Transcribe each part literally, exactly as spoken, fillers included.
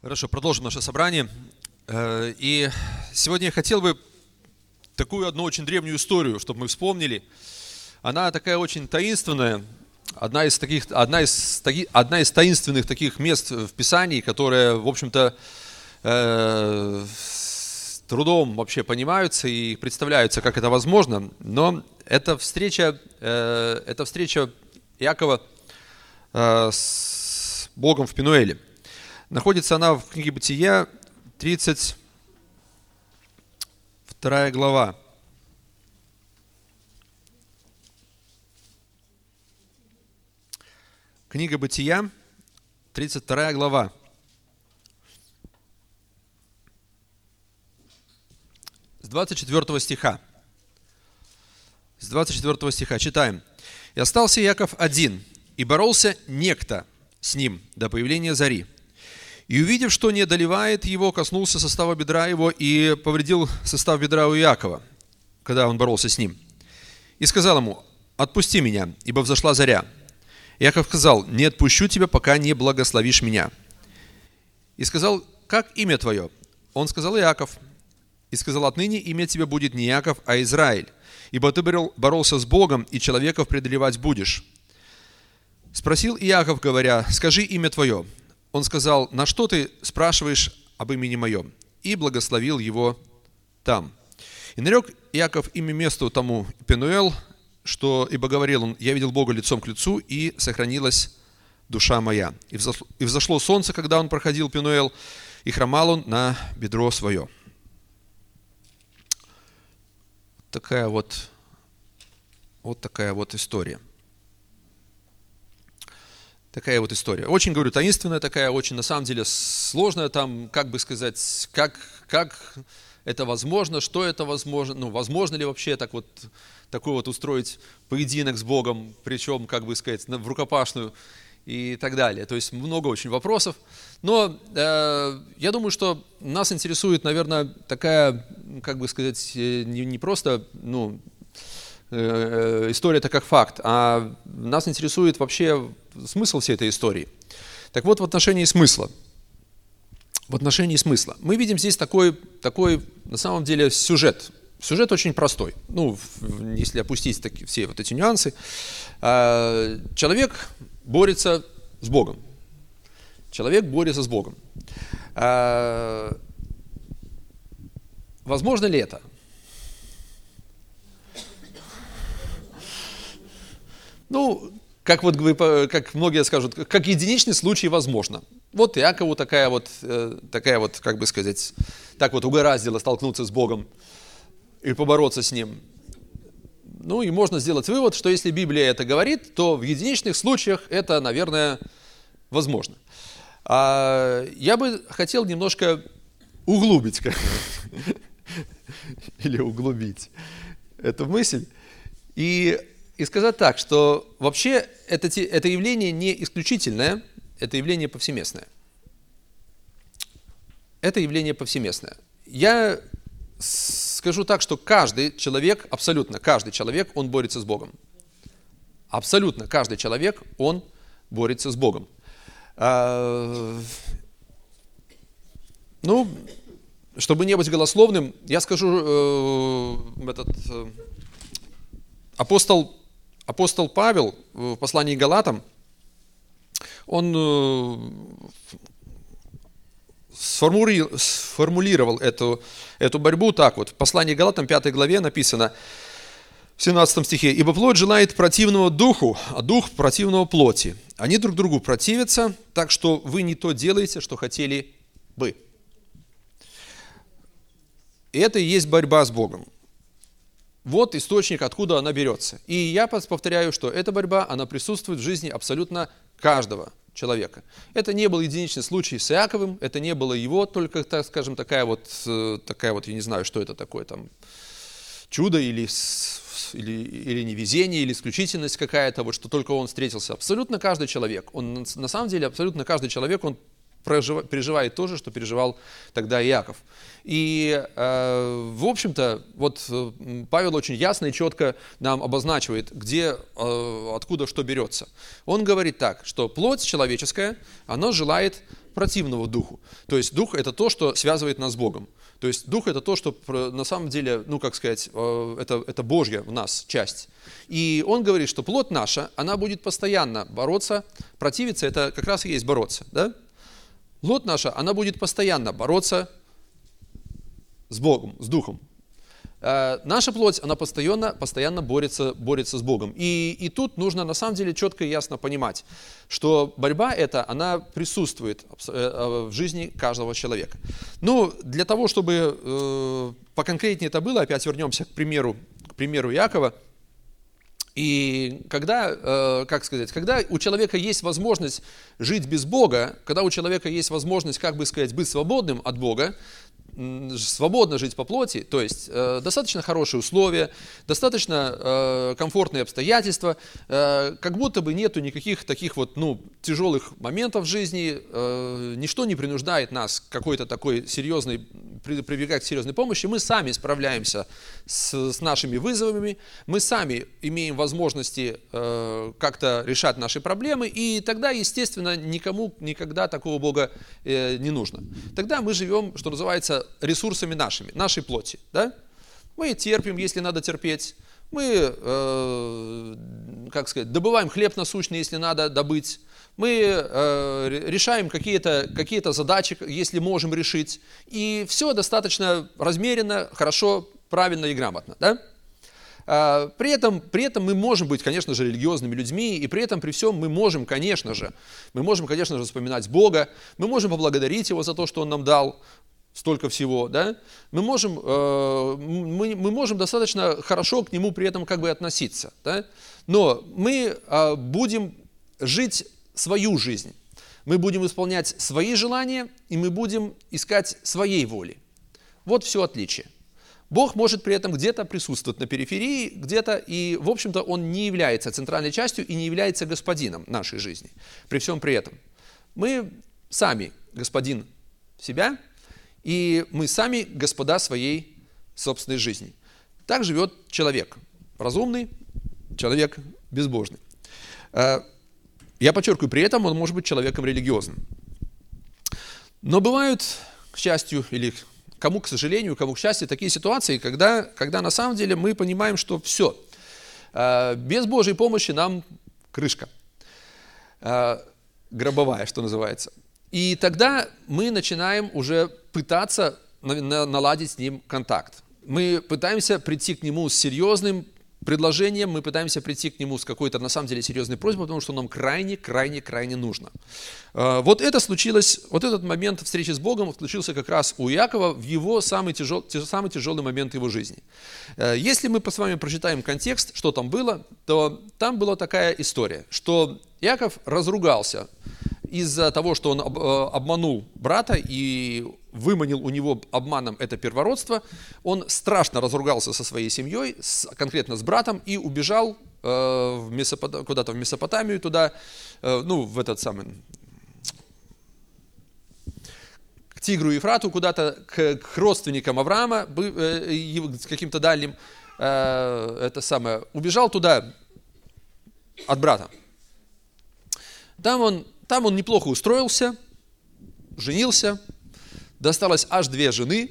Хорошо, продолжим наше собрание. И сегодня я хотел бы такую одну очень древнюю историю, чтобы мы вспомнили. Она такая очень таинственная, одна из таких, одна из, таки, одна из таинственных таких мест в Писании, которая, в общем-то, э, с трудом вообще понимаются и представляются, как это возможно. Но это встреча, э, это встреча Иакова э, с Богом в Пенуэле. Находится она в книге Бытия, тридцать вторая глава. Книга Бытия, тридцать вторая глава. С двадцать четвёртого стиха. С двадцать четвёртого стиха читаем. «И остался Иаков один, и боролся некто с ним до появления зари. И, увидев, что не одолевает его, коснулся состава бедра его и повредил состав бедра у Иакова, когда он боролся с ним. И сказал ему: отпусти меня, ибо взошла заря. Иаков сказал: не отпущу тебя, пока не благословишь меня. И сказал: как имя твое? Он сказал: Иаков. И сказал: отныне имя тебе будет не Иаков, а Израиль, ибо ты боролся с Богом, и человеков преодолевать будешь. Спросил Иаков, говоря: скажи имя твое. Он сказал: на что ты спрашиваешь об имени моем? И благословил его там. И нарек Иаков имя месту тому Пенуэл, что, ибо говорил он: я видел Бога лицом к лицу, и сохранилась душа моя. И взошло, и взошло солнце, когда он проходил Пенуэл, и хромал он на бедро свое». Такая вот, вот такая вот история. Такая вот история. Очень, говорю, таинственная такая, очень, на самом деле, сложная там, как бы сказать, как, как это возможно, что это возможно, ну, возможно ли вообще так вот, такой вот устроить поединок с Богом, причем, как бы сказать, в рукопашную и так далее. То есть много очень вопросов. Но э, я думаю, что нас интересует, наверное, такая, как бы сказать, не, не просто, ну, история-то как факт, а нас интересует вообще смысл всей этой истории. Так вот, в отношении смысла. В отношении смысла. Мы видим здесь такой, такой на самом деле, сюжет. Сюжет очень простой. Ну, если опустить такие, все вот эти нюансы. Человек борется с Богом. Человек борется с Богом. Возможно ли это? Ну, как вот вы, как многие скажут, как единичный случай возможно. Вот Иакову такая вот, такая вот, как бы сказать, так вот угораздило столкнуться с Богом и побороться с Ним. Ну, и можно сделать вывод, что если Библия это говорит, то в единичных случаях это, наверное, возможно. А я бы хотел немножко углубить, или углубить эту мысль. И И сказать так, что вообще это, это явление не исключительное, это явление повсеместное. Это явление повсеместное. Я скажу так, что каждый человек, абсолютно каждый человек, он борется с Богом. Абсолютно каждый человек, он борется с Богом. А, ну, чтобы не быть голословным, я скажу, э, этот э, апостол Апостол Павел в послании к Галатам, он сформулировал эту, эту борьбу так вот. В послании к Галатам, пятой главе написано в семнадцатом стихе: «Ибо плоть желает противного духу, а дух противного плоти. Они друг другу противятся, так что вы не то делаете, что хотели бы». И это и есть борьба с Богом. Вот источник, откуда она берется. И я повторяю, что эта борьба, она присутствует в жизни абсолютно каждого человека. Это не был единичный случай с Иаковым, это не было его, только, так скажем, такая вот, такая вот, я не знаю, что это такое, там, чудо или, или, или невезение, или исключительность какая-то, вот, что только он встретился. Абсолютно каждый человек, он, на самом деле, абсолютно каждый человек, он переживает то же, что переживал тогда Иаков. И, в общем-то, вот Павел очень ясно и четко нам обозначивает, где, откуда что берется. Он говорит так, что плоть человеческая, она желает противного духу. То есть дух – это то, что связывает нас с Богом. То есть дух – это то, что на самом деле, ну, как сказать, это, это Божья в нас часть. И он говорит, что плоть наша, она будет постоянно бороться, противиться – это как раз и есть бороться, да? Плоть наша, она будет постоянно бороться с Богом, с Духом. Э, наша плоть, она постоянно, постоянно борется, борется с Богом. И, и тут нужно на самом деле четко и ясно понимать, что борьба эта, она присутствует в жизни каждого человека. Ну, для того, чтобы э, поконкретнее это было, опять вернемся к примеру, к примеру Иакова. И когда, э, как сказать, когда у человека есть возможность жить без Бога, когда у человека есть возможность, как бы сказать, быть свободным от Бога, свободно жить по плоти, то есть э, достаточно хорошие условия, достаточно э, комфортные обстоятельства, э, как будто бы нету никаких таких вот, ну, тяжелых моментов в жизни, э, ничто не принуждает нас к какой-то такой серьезной, прибегать к серьезной помощи, мы сами справляемся с, с нашими вызовами, мы сами имеем возможности э, как-то решать наши проблемы, и тогда, естественно, никому никогда такого Бога э, не нужно. Тогда мы живем, что называется, ресурсами нашими, нашей плоти. Да? Мы терпим, если надо терпеть. Мы, э, как сказать, добываем хлеб насущный, если надо добыть. Мы э, решаем какие-то, какие-то задачи, если можем решить. И все достаточно размеренно, хорошо, правильно и грамотно. Да? Uh, при этом, при этом мы можем быть, конечно же, религиозными людьми, и при этом, при всем, мы можем, конечно же, мы можем, конечно же, вспоминать Бога, мы можем поблагодарить Его за то, что Он нам дал столько всего, да? Мы можем, uh, мы, мы можем достаточно хорошо к Нему при этом как бы относиться, да? Но мы uh, будем жить свою жизнь, мы будем исполнять свои желания, и мы будем искать своей воли. Вот все отличие. Бог может при этом где-то присутствовать на периферии, где-то, и, в общем-то, Он не является центральной частью и не является господином нашей жизни. При всем при этом мы сами господин себя, и мы сами господа своей собственной жизни. Так живет человек разумный, человек безбожный. Я подчеркиваю, при этом он может быть человеком религиозным. Но бывают, к счастью, или кому, к сожалению, кому, к счастью, такие ситуации, когда, когда на самом деле мы понимаем, что все, без Божьей помощи нам крышка, гробовая, что называется. И тогда мы начинаем уже пытаться наладить с Ним контакт. Мы пытаемся прийти к Нему с серьезным предложением, мы пытаемся прийти к Нему с какой-то, на самом деле, серьезной просьбой, потому что нам крайне, крайне, крайне нужно. Вот это случилось, вот этот момент встречи с Богом случился как раз у Иакова в его самый тяжелый, самый тяжелый момент его жизни. Если мы с вами прочитаем контекст, что там было, то там была такая история, что Иаков разругался из-за того, что он обманул брата и выманил у него обманом это первородство. Он страшно разругался со своей семьей, с, конкретно с братом, и убежал э, в Месопот... куда-то в Месопотамию, туда, э, ну, в этот самый, к Тигру и Ефрату, куда-то к, к родственникам Авраама, э, к каким-то дальним, э, это самое, убежал туда от брата. Там он Там он неплохо устроился, женился, досталось аж две жены.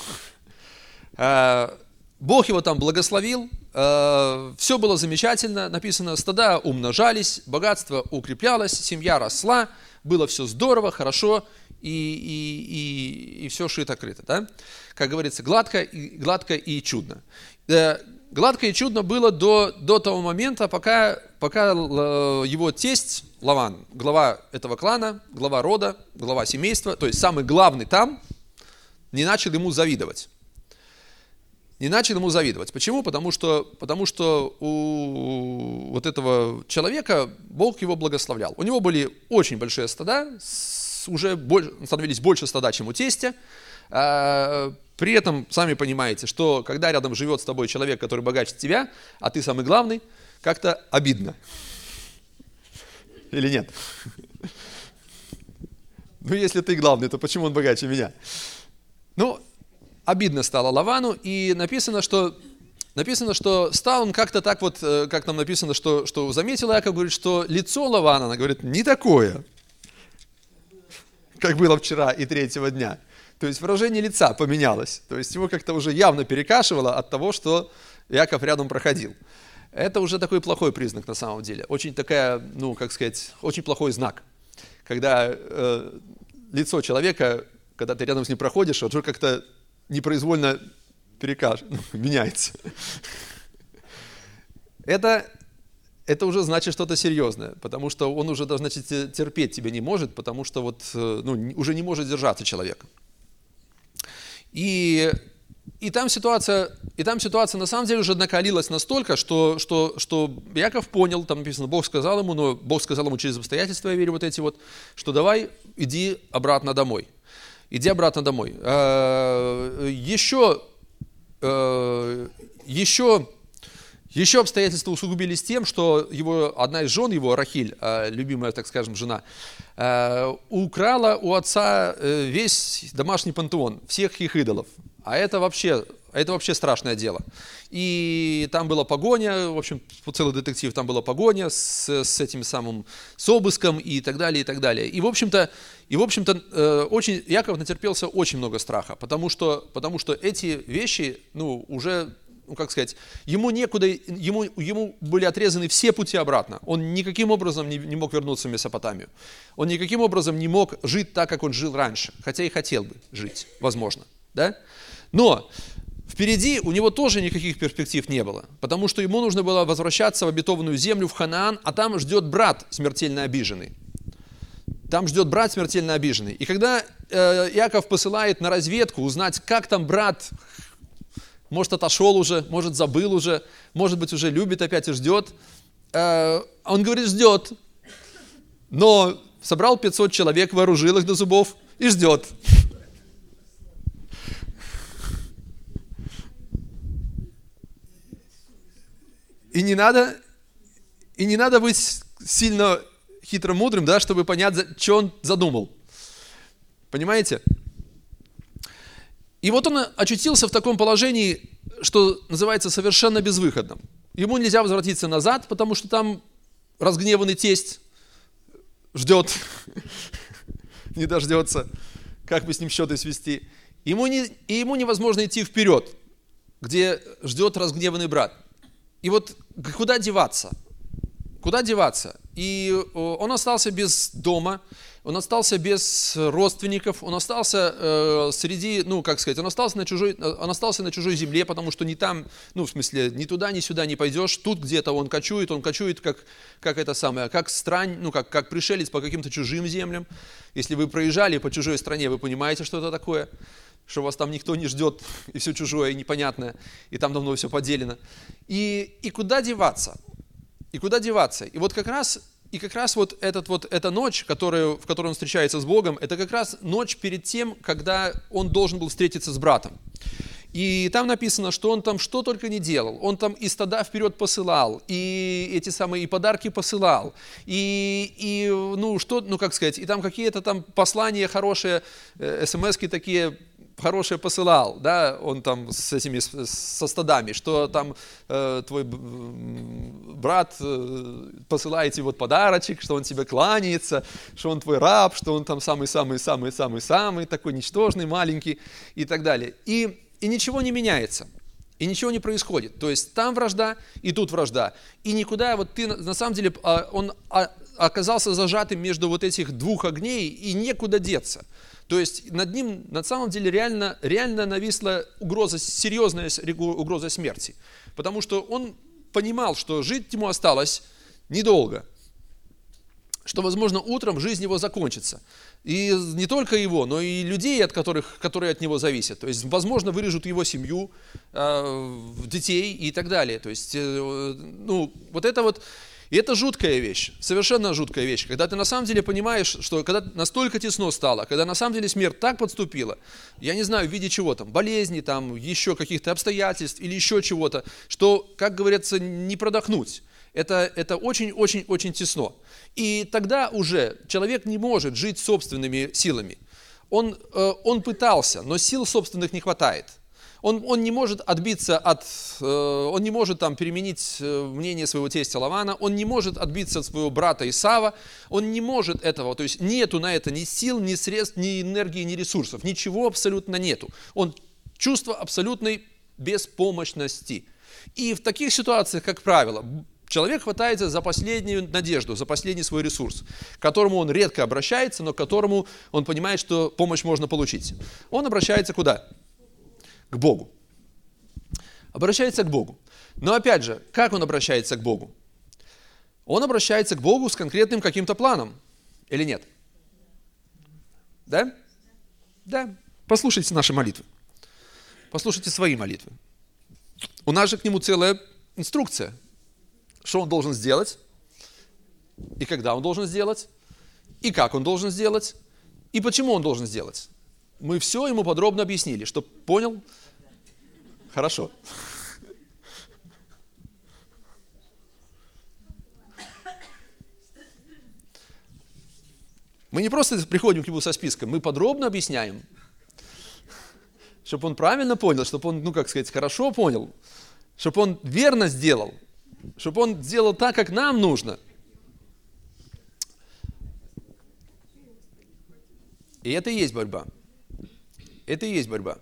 Бог его там благословил, все было замечательно, написано, стада умножались, богатство укреплялось, семья росла, было все здорово, хорошо, и, и, и, и все шито-крыто, да? Как говорится, гладко и, гладко и чудно. Гладко и чудно было до, до того момента, пока, пока его тесть Лаван, глава этого клана, глава рода, глава семейства, то есть самый главный там, не начал ему завидовать. Не начал ему завидовать. Почему? Потому что, потому что у вот этого человека Бог его благословлял. У него были очень большие стада, уже больше, становились больше стада, чем у тестя. При этом, сами понимаете, что когда рядом живет с тобой человек, который богаче тебя, а ты самый главный, как-то обидно. Или нет? Ну, если ты главный, то почему он богаче меня? Ну, обидно стало Лавану, и написано, что, написано, что стал он как-то так вот, как там написано, что, что заметил Иаков, говорит, что лицо Лавана, она говорит, не такое, как было вчера и третьего дня. То есть выражение лица поменялось. То есть его как-то уже явно перекашивало от того, что Иаков рядом проходил. Это уже такой плохой признак на самом деле. Очень такая, ну, как сказать, очень плохой знак. Когда э, лицо человека, когда ты рядом с ним проходишь, уже как-то непроизвольно перекаш... ну, меняется. Это, это уже значит что-то серьезное, потому что он уже, значит, терпеть тебя не может, потому что вот, ну, уже не может держаться человек. И, и, там ситуация, и там ситуация на самом деле уже накалилась настолько, что, что, что Иаков понял, там написано, Бог сказал ему, но Бог сказал ему через обстоятельства, я верю, вот эти вот, что давай, иди обратно домой. Иди обратно домой. Еще, еще, еще обстоятельства усугубились тем, что его, одна из жен его, Рахиль, любимая, так скажем, жена, украла у отца весь домашний пантеон, всех их идолов. А это вообще, это вообще страшное дело. И там была погоня, в общем, целый детектив, там была погоня с, с этим самым, с обыском и так далее, и так далее. И, в общем-то, и, в общем-то очень, Иаков натерпелся очень много страха, потому что, потому что эти вещи, ну, уже... ну, как сказать, ему некуда, ему, ему были отрезаны все пути обратно. Он никаким образом не, не мог вернуться в Месопотамию. Он никаким образом не мог жить так, как он жил раньше, хотя и хотел бы жить, возможно, да? Но впереди у него тоже никаких перспектив не было, потому что ему нужно было возвращаться в обетованную землю, в Ханаан, а там ждет брат смертельно обиженный. Там ждет брат смертельно обиженный. И когда э, Иаков посылает на разведку узнать, как там брат, может, отошел уже, может, забыл уже, может быть, уже любит опять и ждет. Он говорит, ждет, но собрал пятьсот человек, вооружил их до зубов и ждет. И не надо, и не надо быть сильно хитромудрым, да, чтобы понять, что он задумал. Понимаете? И вот он очутился в таком положении, что называется совершенно безвыходным. Ему нельзя возвратиться назад, потому что там разгневанный тесть ждет, не дождется, как бы с ним счеты свести. Ему не, и ему невозможно идти вперед, где ждет разгневанный брат. И вот куда деваться? Куда деваться? И он остался без дома, он остался без родственников, он остался э, среди, ну, как сказать, он остался на чужой, он остался на чужой земле, потому что не там, ну, в смысле, ни туда, ни сюда не пойдешь, тут где-то он кочует, он кочует как, как это самое, как странь, ну, как, как пришелец по каким-то чужим землям. Если вы проезжали по чужой стране, вы понимаете, что это такое, что вас там никто не ждет, и все чужое, и непонятное, и там давно все поделено. И, и куда деваться? И куда деваться? И вот как раз, и как раз вот, этот вот эта ночь, которую, в которой он встречается с Богом, это как раз ночь перед тем, когда он должен был встретиться с братом. И там написано, что он там что только не делал. Он там и стада вперед посылал, и эти самые и подарки посылал, и, и ну что, ну как сказать, и там какие-то там послания хорошие, э, смс-ки такие хорошие посылал, да, он там с этими, со стадами, что там э, твой брат э, посылает тебе вот подарочек, что он тебе кланяется, что он твой раб, что он там самый-самый-самый-самый-самый, такой ничтожный, маленький и так далее. И И ничего не меняется, и ничего не происходит. То есть там вражда, и тут вражда. И никуда, вот ты на самом деле, он оказался зажатым между вот этих двух огней, и некуда деться. То есть над ним на самом деле реально, реально нависла угроза, серьезная угроза смерти. Потому что он понимал, что жить ему осталось недолго. Что, возможно, утром жизнь его закончится. И не только его, но и людей, от которых, которые от него зависят. То есть, возможно, вырежут его семью, э, детей и так далее. То есть, э, ну, вот это вот, и это жуткая вещь, совершенно жуткая вещь. Когда ты на самом деле понимаешь, что когда настолько тесно стало, когда на самом деле смерть так подступила, я не знаю, в виде чего там, болезни, там, еще каких-то обстоятельств или еще чего-то, что, как говорится, не продохнуть. Это, это очень-очень-очень тесно. И тогда уже человек не может жить собственными силами. Он, он пытался, но сил собственных не хватает. Он, он не может отбиться от, он не может там переменить мнение своего тестя Лавана, он не может отбиться от своего брата Исава, он не может этого, то есть нету на это ни сил, ни средств, ни энергии, ни ресурсов, ничего абсолютно нету. Он чувство абсолютной беспомощности. И в таких ситуациях, как правило, человек хватается за последнюю надежду, за последний свой ресурс, к которому он редко обращается, но к которому он понимает, что помощь можно получить. Он обращается куда? К Богу. Обращается к Богу. Но опять же, как он обращается к Богу? Он обращается к Богу с конкретным каким-то планом. Или нет? Да? Да. Послушайте наши молитвы. Послушайте свои молитвы. У нас же к нему целая инструкция. Что он должен сделать, и когда он должен сделать, и как он должен сделать, и почему он должен сделать. Мы все ему подробно объяснили, чтобы понял. Хорошо. Мы не просто приходим к нему со списком, мы подробно объясняем, чтобы он правильно понял, чтобы он, ну как сказать, хорошо понял, чтобы он верно сделал, чтобы он сделал так, как нам нужно. И это и есть борьба. Это и есть борьба.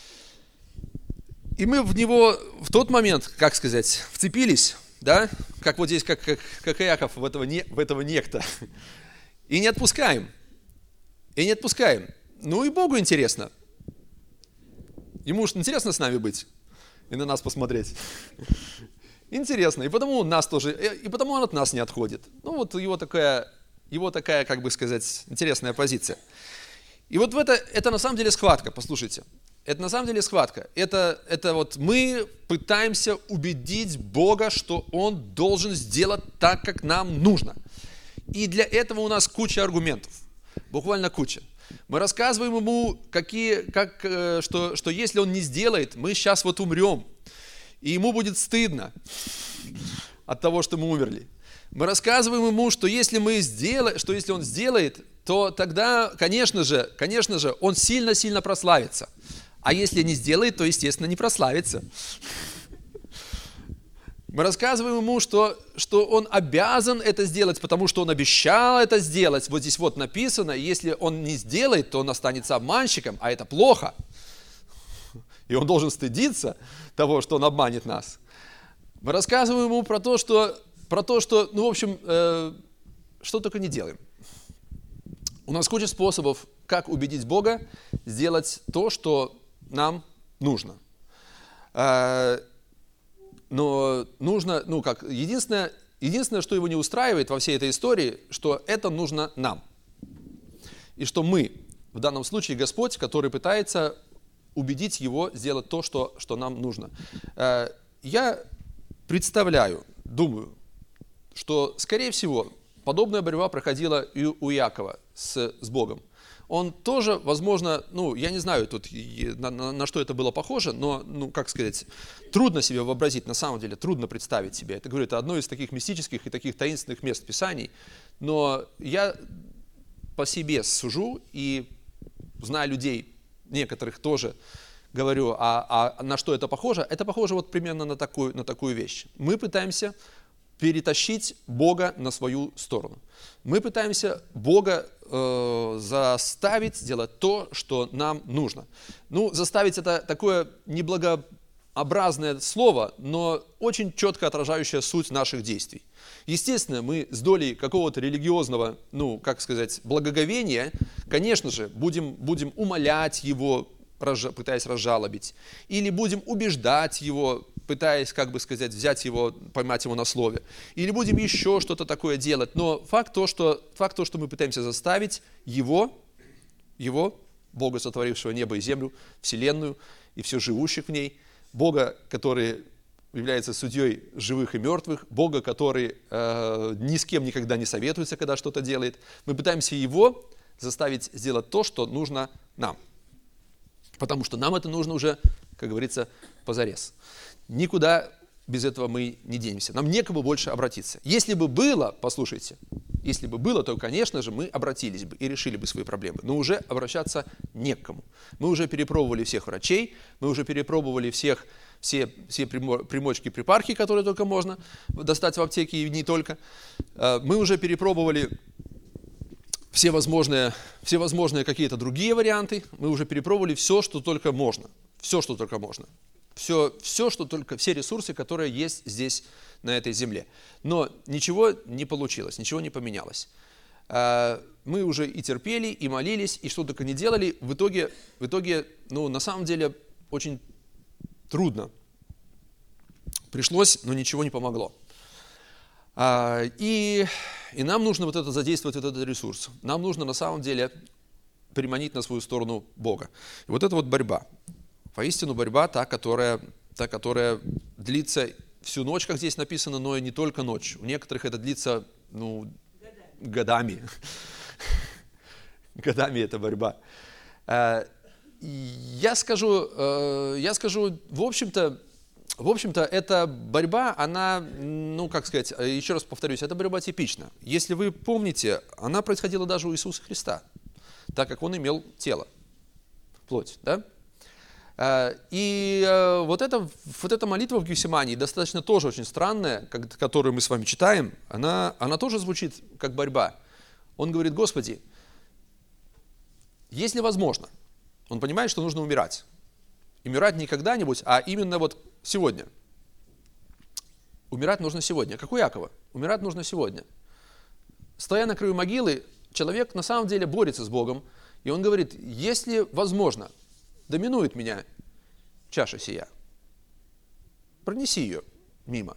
И мы в него в тот момент, как сказать, вцепились, да, как вот здесь, как, как, как Иаков в этого, не, в этого некто, и не отпускаем. И не отпускаем. Ну и Богу интересно. Ему уж интересно с нами быть и на нас посмотреть. Интересно. И потому он нас тоже, и потому он от нас не отходит. Ну вот его такая, его такая, как бы сказать, интересная позиция. И вот в это, это на самом деле схватка, послушайте. Это на самом деле схватка. Это, это вот мы пытаемся убедить Бога, что Он должен сделать так, как нам нужно. И для этого у нас куча аргументов. Буквально куча. Мы рассказываем ему, какие, как, что, что если Он не сделает, мы сейчас вот умрем. И ему будет стыдно от того, что мы умерли. Мы рассказываем ему, что если, мы сделаем, что если он сделает, то тогда, конечно же, конечно же, он сильно-сильно прославится. А если не сделает, то, естественно, не прославится. Мы рассказываем ему, что, что он обязан это сделать, потому что он обещал это сделать. Вот здесь вот написано, если он не сделает, то он останется обманщиком, а это плохо. И он должен стыдиться того, что он обманет нас. Мы рассказываем ему про то, что, про то, что ну, в общем, э, что только не делаем. У нас куча способов, как убедить Бога сделать то, что нам нужно. Э, но нужно, ну как, единственное, единственное, что его не устраивает во всей этой истории, что это нужно нам. И что мы, в данном случае Господь, который пытается убедить его сделать то, что, что нам нужно. Я представляю, думаю, что, скорее всего, подобная борьба проходила и у Иакова с, с Богом. Он тоже, возможно, ну, я не знаю, тут, на, на, на что это было похоже, но, ну, как сказать, трудно себе вообразить, на самом деле, трудно представить себе. Это, говорю, это одно из таких мистических и таких таинственных мест Писаний, но я по себе сужу и знаю людей, некоторых тоже говорю, а, а на что это похоже? Это похоже вот примерно на такую, на такую вещь. Мы пытаемся перетащить Бога на свою сторону. Мы пытаемся Бога э, заставить сделать то, что нам нужно. Ну, заставить это такое неблагообразное слово, но очень четко отражающее суть наших действий. Естественно, мы с долей какого-то религиозного, ну, как сказать, благоговения, конечно же, будем, будем умолять его, пытаясь разжалобить, или будем убеждать его, пытаясь, как бы сказать, взять его, поймать его на слове, или будем еще что-то такое делать. Но факт то, что, факт то, что мы пытаемся заставить его, его, Бога, сотворившего небо и землю, вселенную и все живущих в ней, Бога, который является судьей живых и мертвых, Бога, который э, ни с кем никогда не советуется, когда что-то делает. Мы пытаемся его заставить сделать то, что нужно нам. Потому что нам это нужно уже, как говорится, позарез. Никуда без этого мы не денемся. Нам некому больше обратиться. Если бы было, послушайте, если бы было, то, конечно же, мы обратились бы и решили бы свои проблемы. Но уже обращаться не к кому. Мы уже перепробовали всех врачей, мы уже перепробовали всех, все, все примочки, припарки, которые только можно достать в аптеке и не только. Мы уже перепробовали все возможные, все возможные какие-то другие варианты. Мы уже перепробовали все, что только можно. Все, что только можно. Все, все, что только, все ресурсы, которые есть здесь, на этой земле. Но ничего не получилось, ничего не поменялось. Мы уже и терпели, и молились, и что только не делали. В итоге, в итоге, ну, на самом деле, очень трудно. Пришлось, но ничего не помогло. И, и нам нужно вот это задействовать, вот этот ресурс. Нам нужно, на самом деле, приманить на свою сторону Бога. И вот это вот борьба. Поистину борьба, та которая, та, которая длится всю ночь, как здесь написано, но и не только ночь. У некоторых это длится, ну, годами. Годами эта борьба. Я скажу, я скажу, в общем-то, в общем-то, эта борьба, она, ну, как сказать, еще раз повторюсь, эта борьба типична. Если вы помните, она происходила даже у Иисуса Христа, так как Он имел тело, плоть, да? И вот эта, вот эта молитва в Гефсимании, достаточно тоже очень странная, которую мы с вами читаем, она, она тоже звучит как борьба. Он говорит: Господи, если возможно, он понимает, что нужно умирать. И умирать не когда-нибудь, а именно вот сегодня. Умирать нужно сегодня, как у Якова. Умирать нужно сегодня. Стоя на краю могилы, человек на самом деле борется с Богом, и он говорит: если возможно, доминует меня чаша сия, пронеси ее мимо.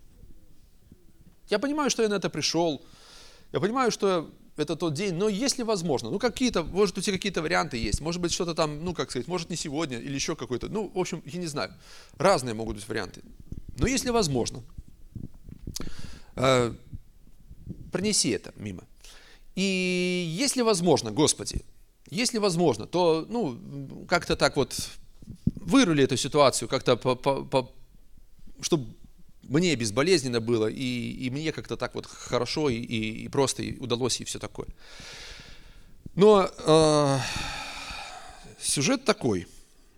Я понимаю, что я на это пришел, я понимаю, что это тот день, но если возможно, ну какие-то, может, у тебя какие-то варианты есть, может быть, что-то там, ну как сказать, может не сегодня или еще какой-то, ну, в общем, я не знаю, разные могут быть варианты. Но если возможно, э, пронеси это мимо. И если возможно, Господи, если возможно, то, ну, как-то так вот вырули эту ситуацию, как-то, по, по, по, чтобы мне безболезненно было, и, и мне как-то так вот хорошо, и, и, и просто и удалось, и все такое. Но э, сюжет такой.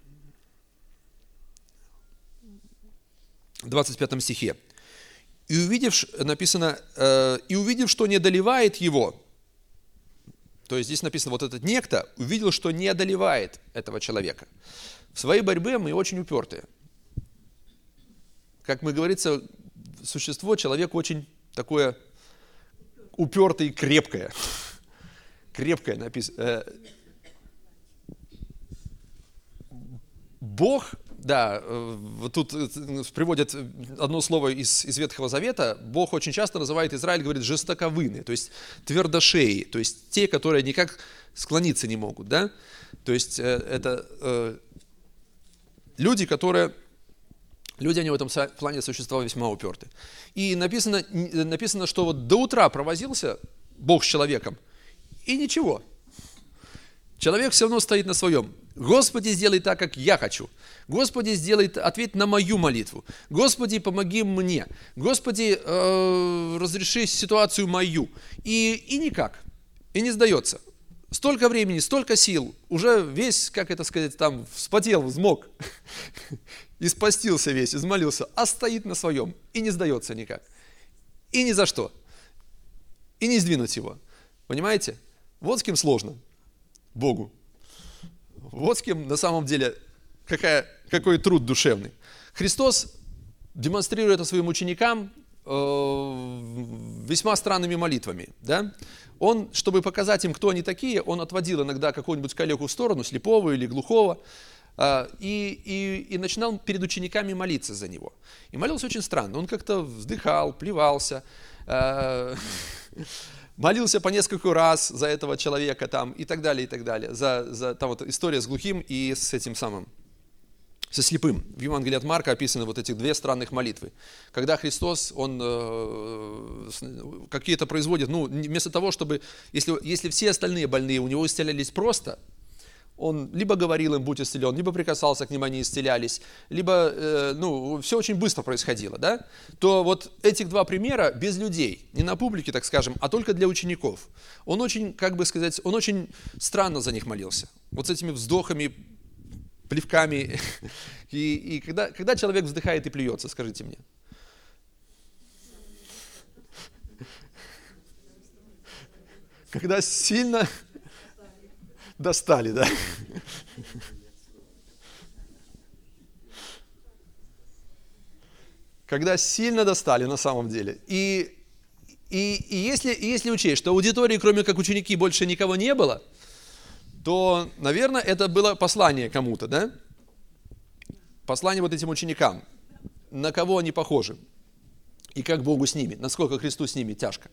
В двадцать пятом стихе. «И увидев, написано, э, и увидев, что не одолевает его», то есть здесь написано, вот этот некто увидел, что не одолевает этого человека. В своей борьбе мы очень упертые. Как мы говорится, существо, человек очень такое упертое и крепкое. Крепкое написано. Бог, да, вот тут приводят одно слово из, из Ветхого Завета. Бог очень часто называет Израиль, говорит, жестоковыны, то есть твердошеи, то есть те, которые никак склониться не могут, да. То есть это э, люди, которые, люди, они в этом плане существа весьма уперты. И написано, написано, что вот до утра провозился Бог с человеком, и ничего. Человек все равно стоит на своем. Господи, сделай так, как я хочу. Господи, сделай, ответь на мою молитву. Господи, помоги мне. Господи, э, разреши ситуацию мою. И, и никак. И не сдается. Столько времени, столько сил. Уже весь, как это сказать, там вспотел, взмок. Испостился весь, измолился. А стоит на своем. И не сдается никак. И ни за что. И не сдвинуть его. Понимаете? Вот с кем сложно. Богу. Вот с кем на самом деле какая, какой труд душевный. Христос демонстрирует это своим ученикам э, весьма странными молитвами. Да? Он, чтобы показать им, кто они такие, он отводил иногда какого-нибудь коллегу в сторону, слепого или глухого, э, и, и, и начинал перед учениками молиться за него. И молился очень странно. Он как-то вздыхал, плевался, э, молился по нескольку раз за этого человека там и так далее, и так далее. За, за там вот история с глухим и с этим самым, со слепым. В Евангелии от Марка описаны вот эти две странных молитвы. Когда Христос, Он э, какие-то производит, ну, вместо того, чтобы, если, если все остальные больные у Него исцелялись просто, Он либо говорил им, будь исцелен, либо прикасался к ним, они исцелялись, либо, э, ну, все очень быстро происходило, да, то вот этих два примера без людей, не на публике, так скажем, а только для учеников. Он очень, как бы сказать, он очень странно за них молился. Вот с этими вздохами, плевками. И, и когда, когда человек вздыхает и плюется, скажите мне? Когда сильно... Достали, да? Когда сильно достали на самом деле. И, и, и, если, и если учесть, что аудитории, кроме как ученики, больше никого не было, то, наверное, это было послание кому-то, да? Послание вот этим ученикам. На кого они похожи? И как Богу с ними? Насколько Христу с ними тяжко?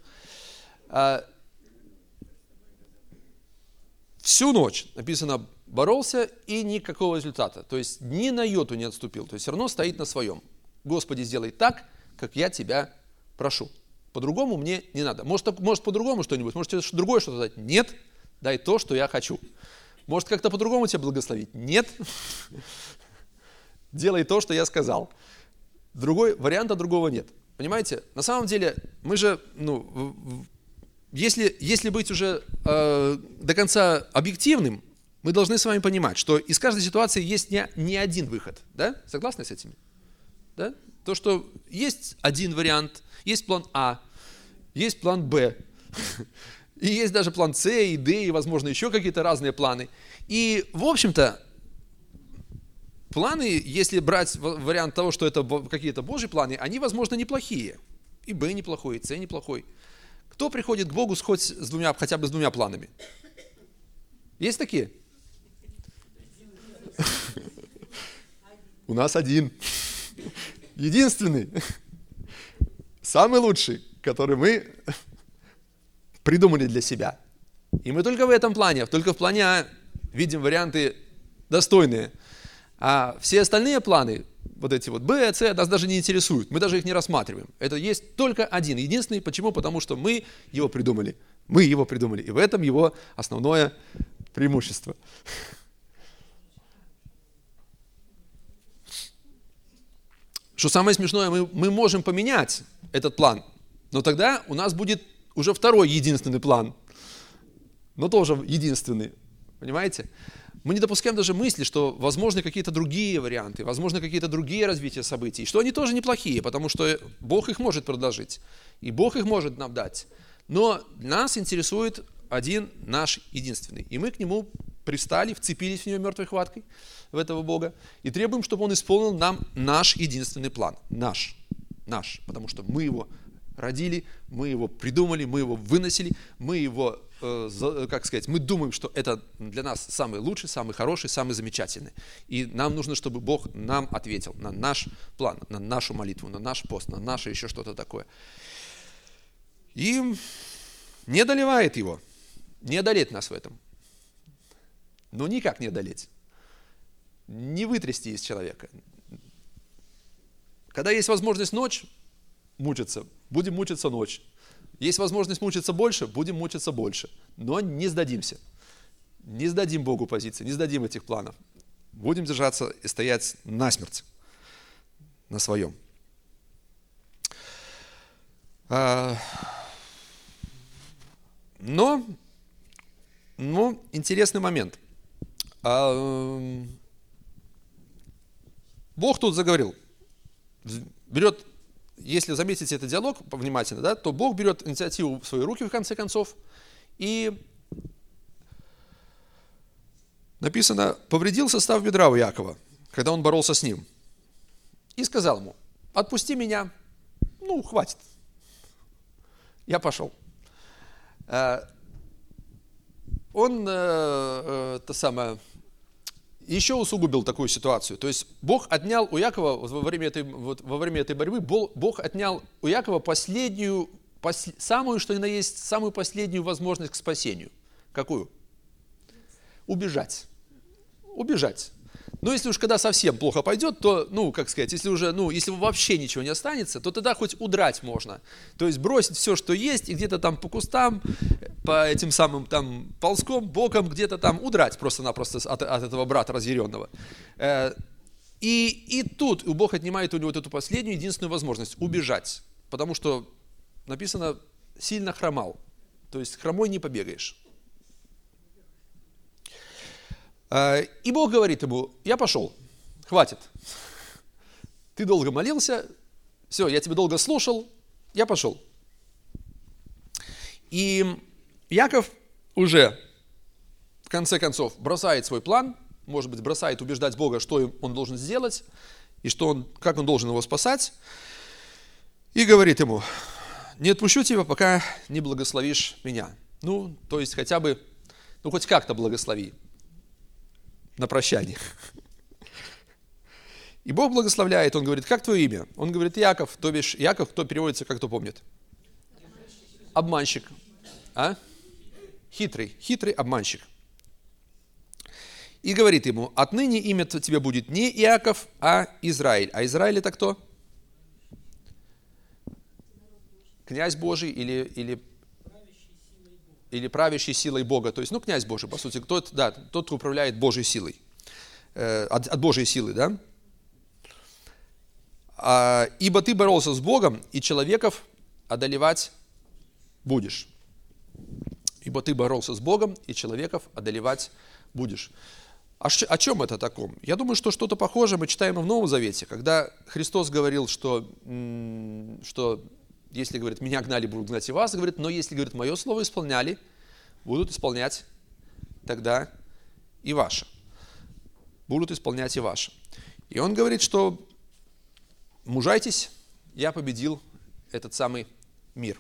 Всю ночь, написано, боролся и никакого результата. То есть ни на йоту не отступил. То есть все равно стоит на своем. Господи, сделай так, как я тебя прошу. По-другому мне не надо. Может, может по-другому что-нибудь? Может, тебе другое что-то дать? Нет. Дай то, что я хочу. Может, как-то по-другому тебя благословить? Нет. Делай то, что я сказал. Другой, варианта другого нет. Понимаете? На самом деле, мы же, ну... Если, если быть уже э, до конца объективным, мы должны с вами понимать, что из каждой ситуации есть не, не один выход. Да? Согласны с этим? Да? То, что есть один вариант, есть план А, есть план Б, и есть даже план С и Д, и, возможно, еще какие-то разные планы. И, в общем-то, планы, если брать вариант того, что это какие-то Божьи планы, они, возможно, неплохие. И Б неплохой, и С неплохой. Кто приходит к Богу хоть с двумя, хотя бы с двумя планами? Есть такие? У нас один. Единственный. Самый лучший, который мы придумали для себя. И мы только в этом плане, только в плане А видим варианты достойные. А все остальные планы, вот эти вот Б, С, нас даже не интересуют. Мы даже их не рассматриваем. Это есть только один, единственный. Почему? Потому что мы его придумали. Мы его придумали. И в этом его основное преимущество. Что самое смешное, мы, мы можем поменять этот план. Но тогда у нас будет уже второй единственный план. Но тоже единственный. Понимаете? Мы не допускаем даже мысли, что возможны какие-то другие варианты, возможны какие-то другие развития событий, что они тоже неплохие, потому что Бог их может предложить, и Бог их может нам дать. Но нас интересует один наш единственный. И мы к нему пристали, вцепились в него мертвой хваткой, в этого Бога, и требуем, чтобы он исполнил нам наш единственный план. Наш. Наш. Потому что мы его родили, мы его придумали, мы его выносили, мы его, э, как сказать, мы думаем, что это для нас самый лучший, самый хороший, самый замечательный. И нам нужно, чтобы Бог нам ответил на наш план, на нашу молитву, на наш пост, на наше еще что-то такое. И не одолевает его, не одолеть нас в этом. Но никак не одолеть. Не вытрясти из человека. Когда есть возможность ночь мучиться, будем мучиться ночь. Есть возможность мучиться больше, будем мучиться больше. Но не сдадимся. Не сдадим Богу позиции, не сдадим этих планов. Будем держаться и стоять насмерть на своем. Но, но интересный момент. Бог тут заговорил. Берет, если заметите этот диалог внимательно, да, то Бог берет инициативу в свои руки в конце концов. И написано, повредил состав бедра у Иакова, когда он боролся с ним. И сказал ему, отпусти меня, ну, хватит. Я пошел. Он, то самое, еще усугубил такую ситуацию. То есть Бог отнял у Иакова, во время этой, вот, во время этой борьбы, Бог отнял у Иакова последнюю, пос, самую, что ни на есть, самую последнюю возможность к спасению. Какую? Убежать. Убежать. Но если уж когда совсем плохо пойдет, то, ну, как сказать, если уже, ну, если вообще ничего не останется, то тогда хоть удрать можно. То есть бросить все, что есть, и где-то там по кустам, по этим самым там ползком, боком, где-то там удрать просто-напросто от, от этого брата разъяренного. И, и тут Бог отнимает у него вот эту последнюю, единственную возможность – убежать. Потому что написано «сильно хромал». То есть хромой не побегаешь. И Бог говорит ему: я пошел, хватит. Ты долго молился, все, я тебя долго слушал, я пошел. И Яков уже в конце концов бросает свой план, может быть, бросает убеждать Бога, что он должен сделать, и что он, как он должен его спасать, и говорит ему: не отпущу тебя, пока не благословишь меня. Ну, то есть хотя бы, ну хоть как-то благослови. На прощание. И Бог благословляет, он говорит: как твое имя? Он говорит: Яков, то бишь Яков, кто переводится, как кто помнит? Обманщик. А? Хитрый, хитрый обманщик. И говорит ему: отныне имя тебе будет не Иаков, а Израиль. А Израиль это кто? Князь Божий или, или, или правящий силой Бога. То есть, ну, князь Божий, по сути, тот, да, тот, кто управляет Божьей силой. Э, от, от Божьей силы, да? А, ибо ты боролся с Богом, и человеков одолевать будешь. Ибо ты боролся с Богом, и человеков одолевать будешь. А ш, о чем это таком? Я думаю, что что-то похожее мы читаем и в Новом Завете, когда Христос говорил, что, что если, говорит, меня гнали, будут гнать и вас, говорит, но если, говорит, мое слово исполняли, будут исполнять тогда и ваше. Будут исполнять и ваше. И он говорит, что мужайтесь, я победил этот самый мир.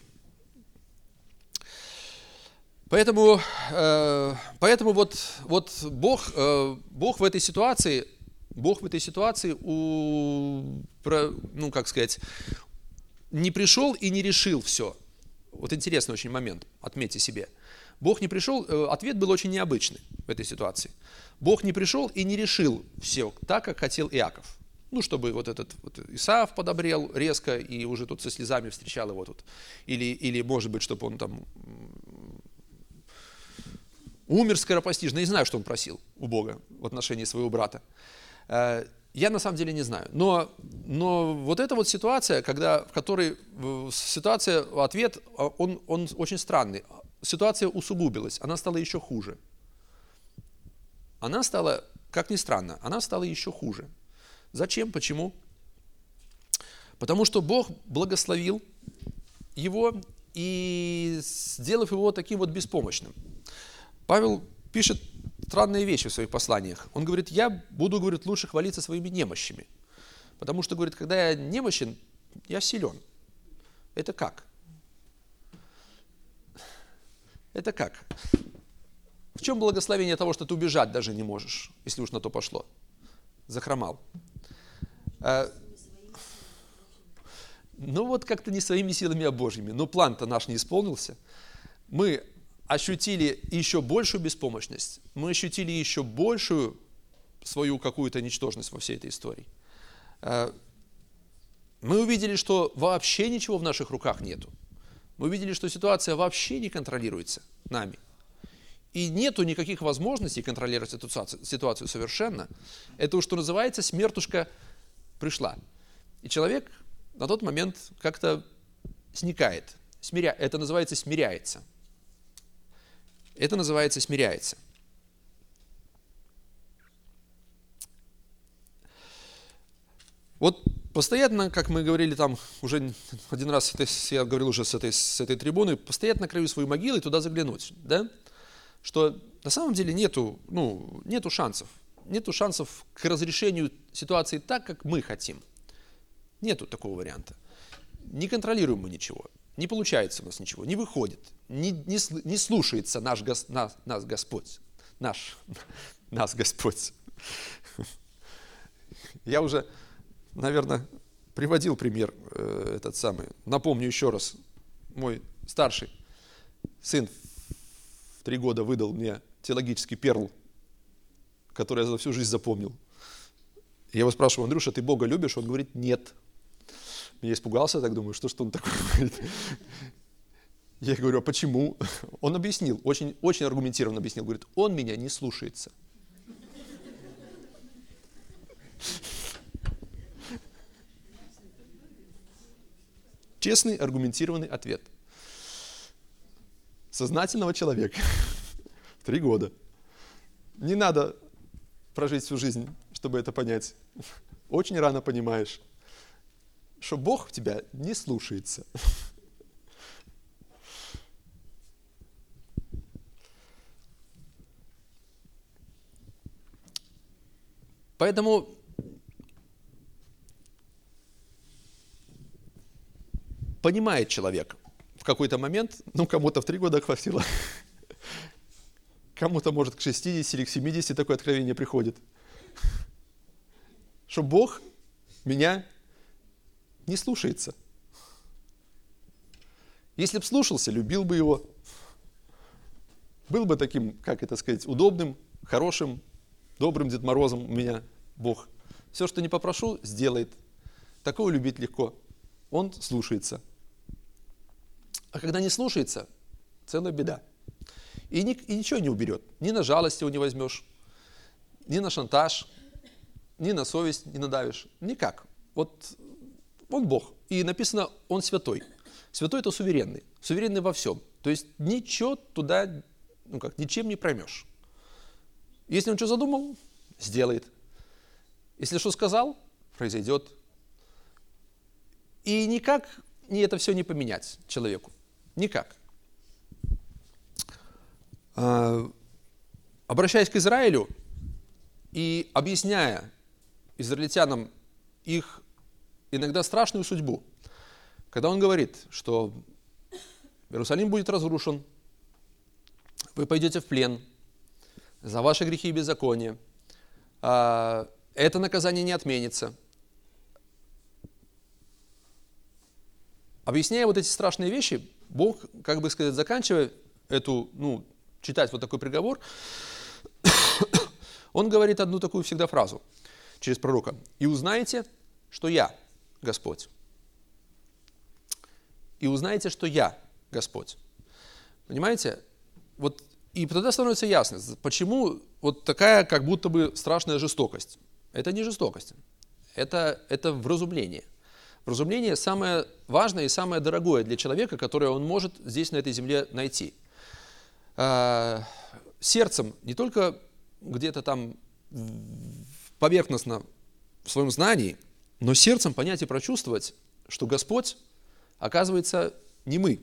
Поэтому, э, поэтому вот, вот Бог, э, Бог в этой ситуации, Бог в этой ситуации, у, про, ну как сказать, не пришел и не решил все. Вот интересный очень момент, отметьте себе. Бог не пришел, э, ответ был очень необычный в этой ситуации. Бог не пришел и не решил все так, как хотел Иаков. Ну, чтобы вот этот вот Исаав подобрел резко и уже тут со слезами встречал его тут. Или, или может быть, чтобы он там умер скоропостижно. Не знаю, что он просил у Бога в отношении своего брата. Я на самом деле не знаю. Но, но вот эта вот ситуация, когда, в которой ситуация, ответ, он, он очень странный. Ситуация усугубилась, она стала еще хуже. Она стала, как ни странно, она стала еще хуже. Зачем? Почему? Потому что Бог благословил его и сделав его таким вот беспомощным. Павел пишет странные вещи в своих посланиях. Он говорит: я буду, говорит, лучше хвалиться своими немощами. Потому что, говорит, когда я немощен, я силен. Это как? Это как? В чем благословение того, что ты убежать даже не можешь, если уж на то пошло? Захромал. Ну вот как-то не своими силами, а Божьими. Но план-то наш не исполнился. Мы ощутили еще большую беспомощность. Мы ощутили еще большую свою какую-то ничтожность во всей этой истории. Мы увидели, что вообще ничего в наших руках нету. Мы увидели, что ситуация вообще не контролируется нами. И нету никаких возможностей контролировать эту ситуацию совершенно. Это, что называется, смертушка пришла. И человек на тот момент как-то сникает. Смиря... Это называется смиряется. Это называется смиряется. Вот постоянно, как мы говорили там, уже один раз, я говорил уже с этой, с этой трибуны, постоянно на краю своей могилы туда заглянуть, да? Что на самом деле нету, ну, нету шансов. Нету шансов к разрешению ситуации так, как мы хотим. Нету такого варианта. Не контролируем мы ничего. Не получается у нас ничего. Не выходит. Не, не, не слушается наш, нас, нас Господь. Наш, нас Господь. Я уже, наверное, приводил пример э, этот самый. Напомню еще раз. Мой старший сын в три года выдал мне теологический перл, который я за всю жизнь запомнил. Я его спрашиваю: Андрюша, ты Бога любишь? Он говорит: нет. Я испугался, так думаю, что, что он такое говорит. Я говорю: а почему? Он объяснил, очень, очень аргументированно объяснил. Говорит: он меня не слушается. Честный, аргументированный ответ. Сознательного человека. Три года. Не надо прожить всю жизнь, чтобы это понять. Очень рано понимаешь, что Бог тебя не слушается. Поэтому понимает человек в какой-то момент, ну, кому-то в три года хватило, кому-то, может, к шестидесяти или к семидесяти такое откровение приходит, что Бог меня не слушается. Если бы слушался, любил бы его, был бы таким, как это сказать, удобным, хорошим, добрым Дед Морозом у меня Бог. Все, что не попрошу, сделает. Такого любить легко. Он слушается. А когда не слушается, целая беда. И, ни, и ничего не уберет. Ни на жалость его не возьмешь, ни на шантаж, ни на совесть не надавишь. Никак. Вот он Бог. И написано, он святой. Святой — это суверенный. Суверенный во всем. То есть ничего туда, ну как, ничем не проймешь. Если он что задумал, сделает. Если что сказал, произойдет. И никак не это все не поменять человеку. Никак. А, обращаясь к Израилю и объясняя израильтянам их иногда страшную судьбу, когда он говорит, что Иерусалим будет разрушен, вы пойдете в плен за ваши грехи и беззакония, а, это наказание не отменится. Объясняя вот эти страшные вещи, Бог, как бы сказать, заканчивая эту, ну, читать вот такой приговор, он говорит одну такую всегда фразу через пророка: «И узнаете, что я Господь». «И узнаете, что я Господь». Понимаете? Вот, и тогда становится ясно, почему вот такая как будто бы страшная жестокость. Это не жестокость, это, это вразумление. Вразумление самое важное и самое дорогое для человека, которое он может здесь, на этой земле, найти. А, сердцем, не только где-то там поверхностно в своем знании, но сердцем понять и прочувствовать, что Господь, оказывается, не мы.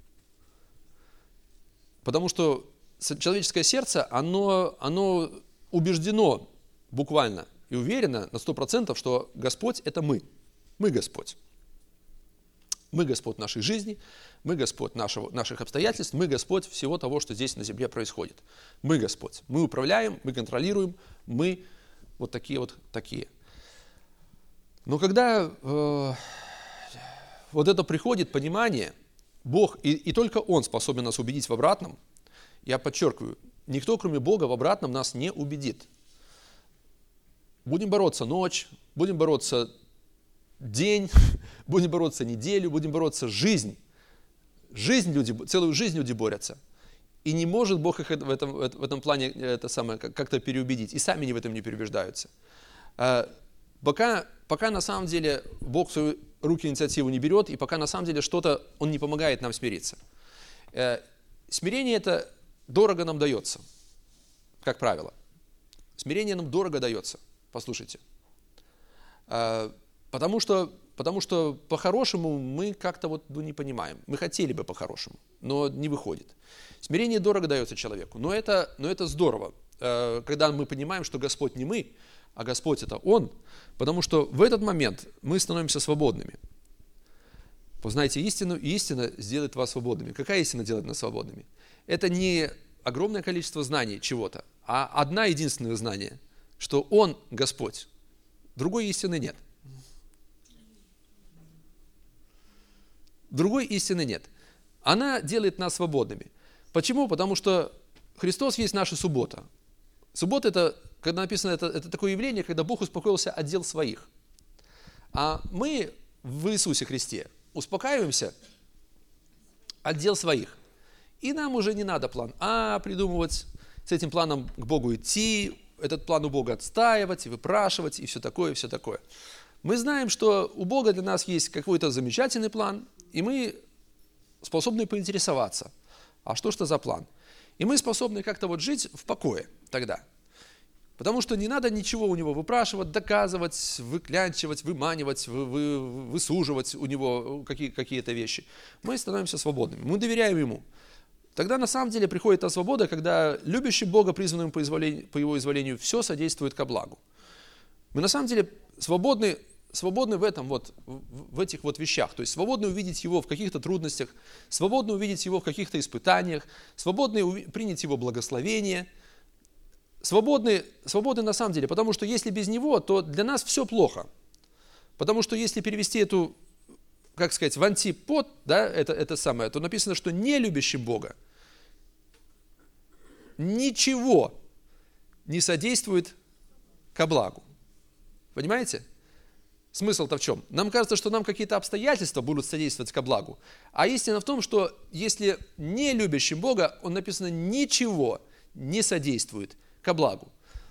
Потому что человеческое сердце, оно, оно убеждено буквально и уверено на сто процентов, что Господь – это мы. Мы Господь. Мы Господь нашей жизни, мы Господь нашего, наших обстоятельств, мы Господь всего того, что здесь на земле происходит. Мы Господь. Мы управляем, мы контролируем, мы вот такие вот такие. Но когда э, вот это приходит понимание, Бог, и, и только Он способен нас убедить в обратном, я подчеркиваю, никто, кроме Бога, в обратном нас не убедит. Будем бороться ночь, будем бороться день, будем бороться неделю, будем бороться жизнь. Жизнь люди, целую жизнь люди борются. И не может Бог их в этом, в этом плане это самое, как-то переубедить. И сами они в этом не переубеждаются. Пока, пока на самом деле Бог в свои руки инициативу не берет, и пока на самом деле что-то, Он не помогает нам смириться. Смирение это дорого нам дается, как правило. Смирение нам дорого дается, послушайте. Потому что, потому что по-хорошему мы как-то вот ну, не понимаем. Мы хотели бы по-хорошему, но не выходит. Смирение дорого дается человеку, но это, но это здорово, когда мы понимаем, что Господь не мы, а Господь это Он, потому что в этот момент мы становимся свободными. Познайте истину, и истина сделает вас свободными. Какая истина делает нас свободными? Это не огромное количество знаний чего-то, а одна единственное знание, что Он Господь. Другой истины нет. Другой истины нет. Она делает нас свободными. Почему? Потому что Христос есть наша суббота. Суббота – это когда написано, это, это такое явление, когда Бог успокоился от дел своих. А мы в Иисусе Христе успокаиваемся от дел своих. И нам уже не надо план А придумывать, с этим планом к Богу идти, этот план у Бога отстаивать, и выпрашивать, и все такое, и все такое. Мы знаем, что у Бога для нас есть какой-то замечательный план, и мы способны поинтересоваться, а что ж это за план? И мы способны как-то вот жить в покое тогда. Потому что не надо ничего у него выпрашивать, доказывать, выклянчивать, выманивать, вы, вы, высуживать у него какие, какие-то вещи. Мы становимся свободными, мы доверяем ему. Тогда на самом деле приходит та свобода, когда любящий Бога, призванным по, по его изволению, все содействует ко благу. Мы на самом деле свободны, свободны в этом вот, в этих вот вещах. То есть свободны увидеть его в каких-то трудностях, свободны увидеть его в каких-то испытаниях, свободны принять его благословение. Свободны, свободны на самом деле, потому что если без него, то для нас все плохо. Потому что если перевести эту, как сказать, в антипод, да, это, это самое, то написано, что не любящий Бога ничего не содействует ко благу. Понимаете? Смысл-то в чем? Нам кажется, что нам какие-то обстоятельства будут содействовать ко благу. А истина в том, что если не любящим Бога, он написано, ничего не содействует ко благу.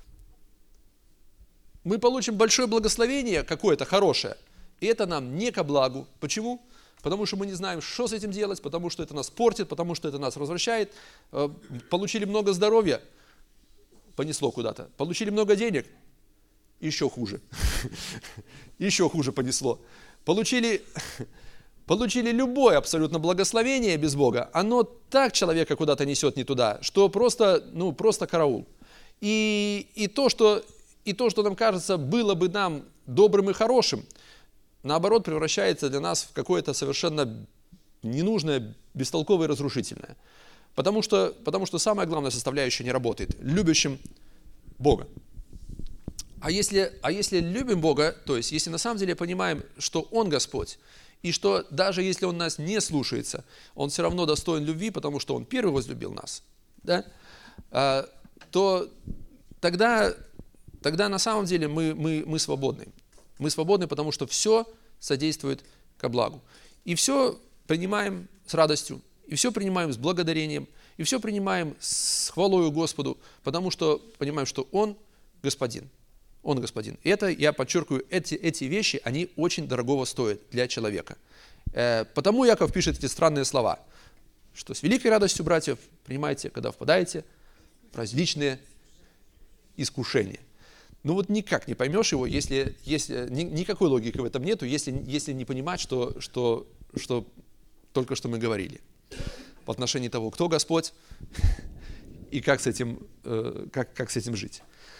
Мы получим большое благословение какое-то хорошее, и это нам не ко благу. Почему? Потому что мы не знаем, что с этим делать, потому что это нас портит, потому что это нас развращает. Получили много здоровья, понесло куда-то. Получили много денег, еще хуже. Еще хуже понесло. Получили, получили любое абсолютно благословение без Бога, оно так человека куда-то несет не туда, что просто, ну, просто караул. И, и, то, что, и то, что нам кажется, было бы нам добрым и хорошим, наоборот, превращается для нас в какое-то совершенно ненужное, бестолковое и разрушительное. Потому что, потому что самая главная составляющая не работает. Любящим Бога. А если, а если любим Бога, то есть если на самом деле понимаем, что Он Господь, и что даже если Он нас не слушается, Он все равно достоин любви, потому что Он первый возлюбил нас, да? а, то тогда, тогда на самом деле мы, мы, мы свободны. Мы свободны, потому что все содействует ко благу. И все принимаем с радостью, и все принимаем с благодарением, и все принимаем с хвалою Господу, потому что понимаем, что Он Господин. Он Господин. И это, я подчеркиваю, эти, эти вещи, они очень дорогого стоят для человека. Э, потому Яков пишет эти странные слова, что с великой радостью, братьев, принимайте, когда впадаете в различные искушения. Ну вот никак не поймешь его, если, если ни, никакой логики в этом нету, если, если не понимать, что, что, что только что мы говорили по отношению того, кто Господь и как с этим, э, как, как с этим жить.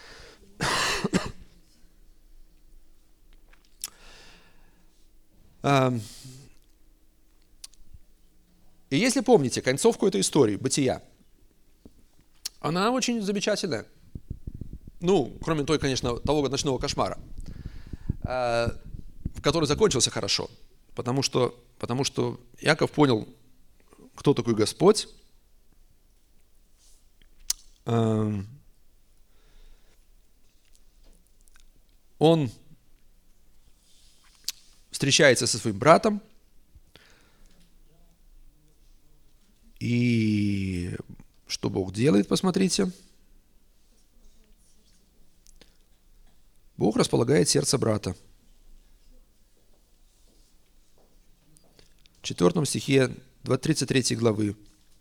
И если помните концовку этой истории, Бытия, она очень замечательная. Ну, кроме той, конечно, того ночного кошмара, в который закончился хорошо. Потому что, потому что Яков понял, кто такой Господь. Он встречается со своим братом, и что Бог делает, посмотрите. Бог располагает сердце брата. В четвертом стихе тридцать третьей главы.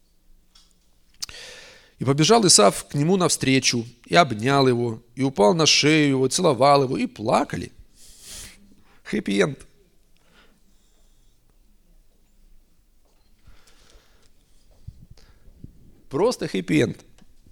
«И побежал Исав к нему навстречу, и обнял его, и упал на шею его, целовал его, и плакали». Хэппи-энд. Просто хэппи-энд.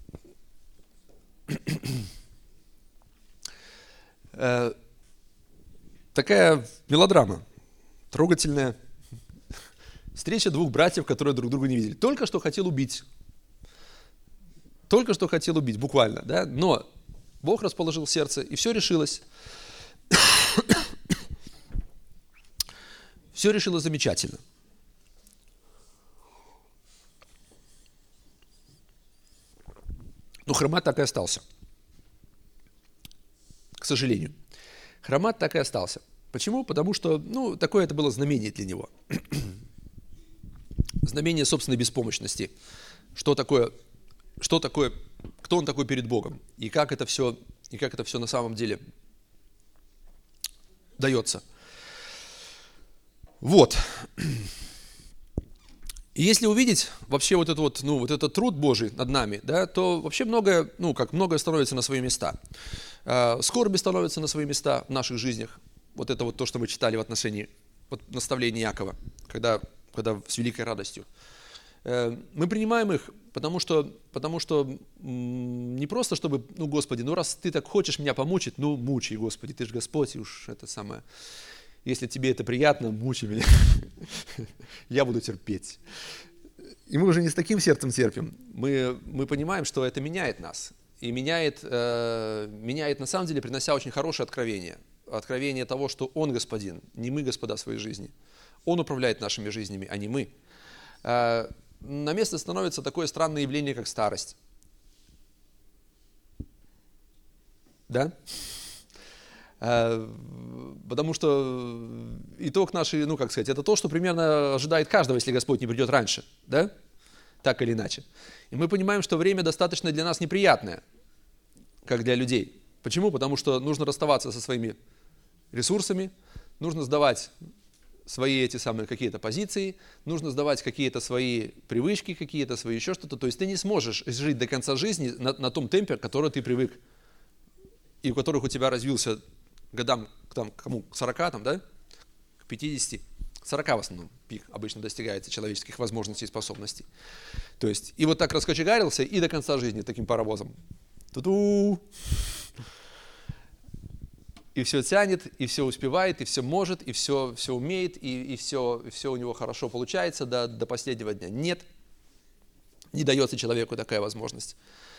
Такая мелодрама, трогательная. Встреча двух братьев, которые друг друга не видели. Только что хотел убить. Только что хотел убить, буквально, да? Но Бог расположил сердце, и все решилось. Все решилось замечательно. Но Хромат так и остался. к сожалению. Хромат так и остался. Почему? Потому что, ну, такое это было знамение для него. Знамение собственной беспомощности. Что такое, что такое, кто он такой перед Богом, и как это все, и как это все на самом деле дается. Вот. И если увидеть вообще вот этот вот, ну, вот этот труд Божий над нами, да, то вообще многое, ну, как многое становится на свои места. Скорби становятся на свои места в наших жизнях. Вот это вот то, что мы читали в отношении вот, наставления Иакова, когда, когда с великой радостью. Мы принимаем их, потому что, потому что не просто, чтобы, ну, Господи, ну, раз ты так хочешь меня помучить, ну, мучай, Господи, ты же Господь, и уж это самое... Если тебе это приятно, мучи меня, я буду терпеть. И мы уже не с таким сердцем терпим. Мы, мы понимаем, что это меняет нас. И меняет, э, меняет, на самом деле, принося очень хорошее откровение. Откровение того, что Он Господин, не мы Господа своей жизни. Он управляет нашими жизнями, а не мы. Э, на место становится такое странное явление, как старость. Да? Потому что итог нашей, ну как сказать, это то, что примерно ожидает каждого, если Господь не придет раньше, да? Так или иначе. И мы понимаем, что время достаточно для нас неприятное, как для людей. Почему? Потому что нужно расставаться со своими ресурсами, нужно сдавать свои эти самые какие-то позиции, нужно сдавать какие-то свои привычки, какие-то свои еще что-то. То есть ты не сможешь жить до конца жизни на, на том темпе, который ты привык, и у которых у тебя развился годам там, кому, к сорока, там, да? К пятидесяти, сорока в основном пик обычно достигается человеческих возможностей и способностей. То есть, и вот так раскочегарился, и до конца жизни таким паровозом. Ту-ту! И все тянет, и все успевает, и все может, и все, все умеет, и, и, все, и все у него хорошо получается до, до последнего дня. Нет, не дается человеку такая возможность.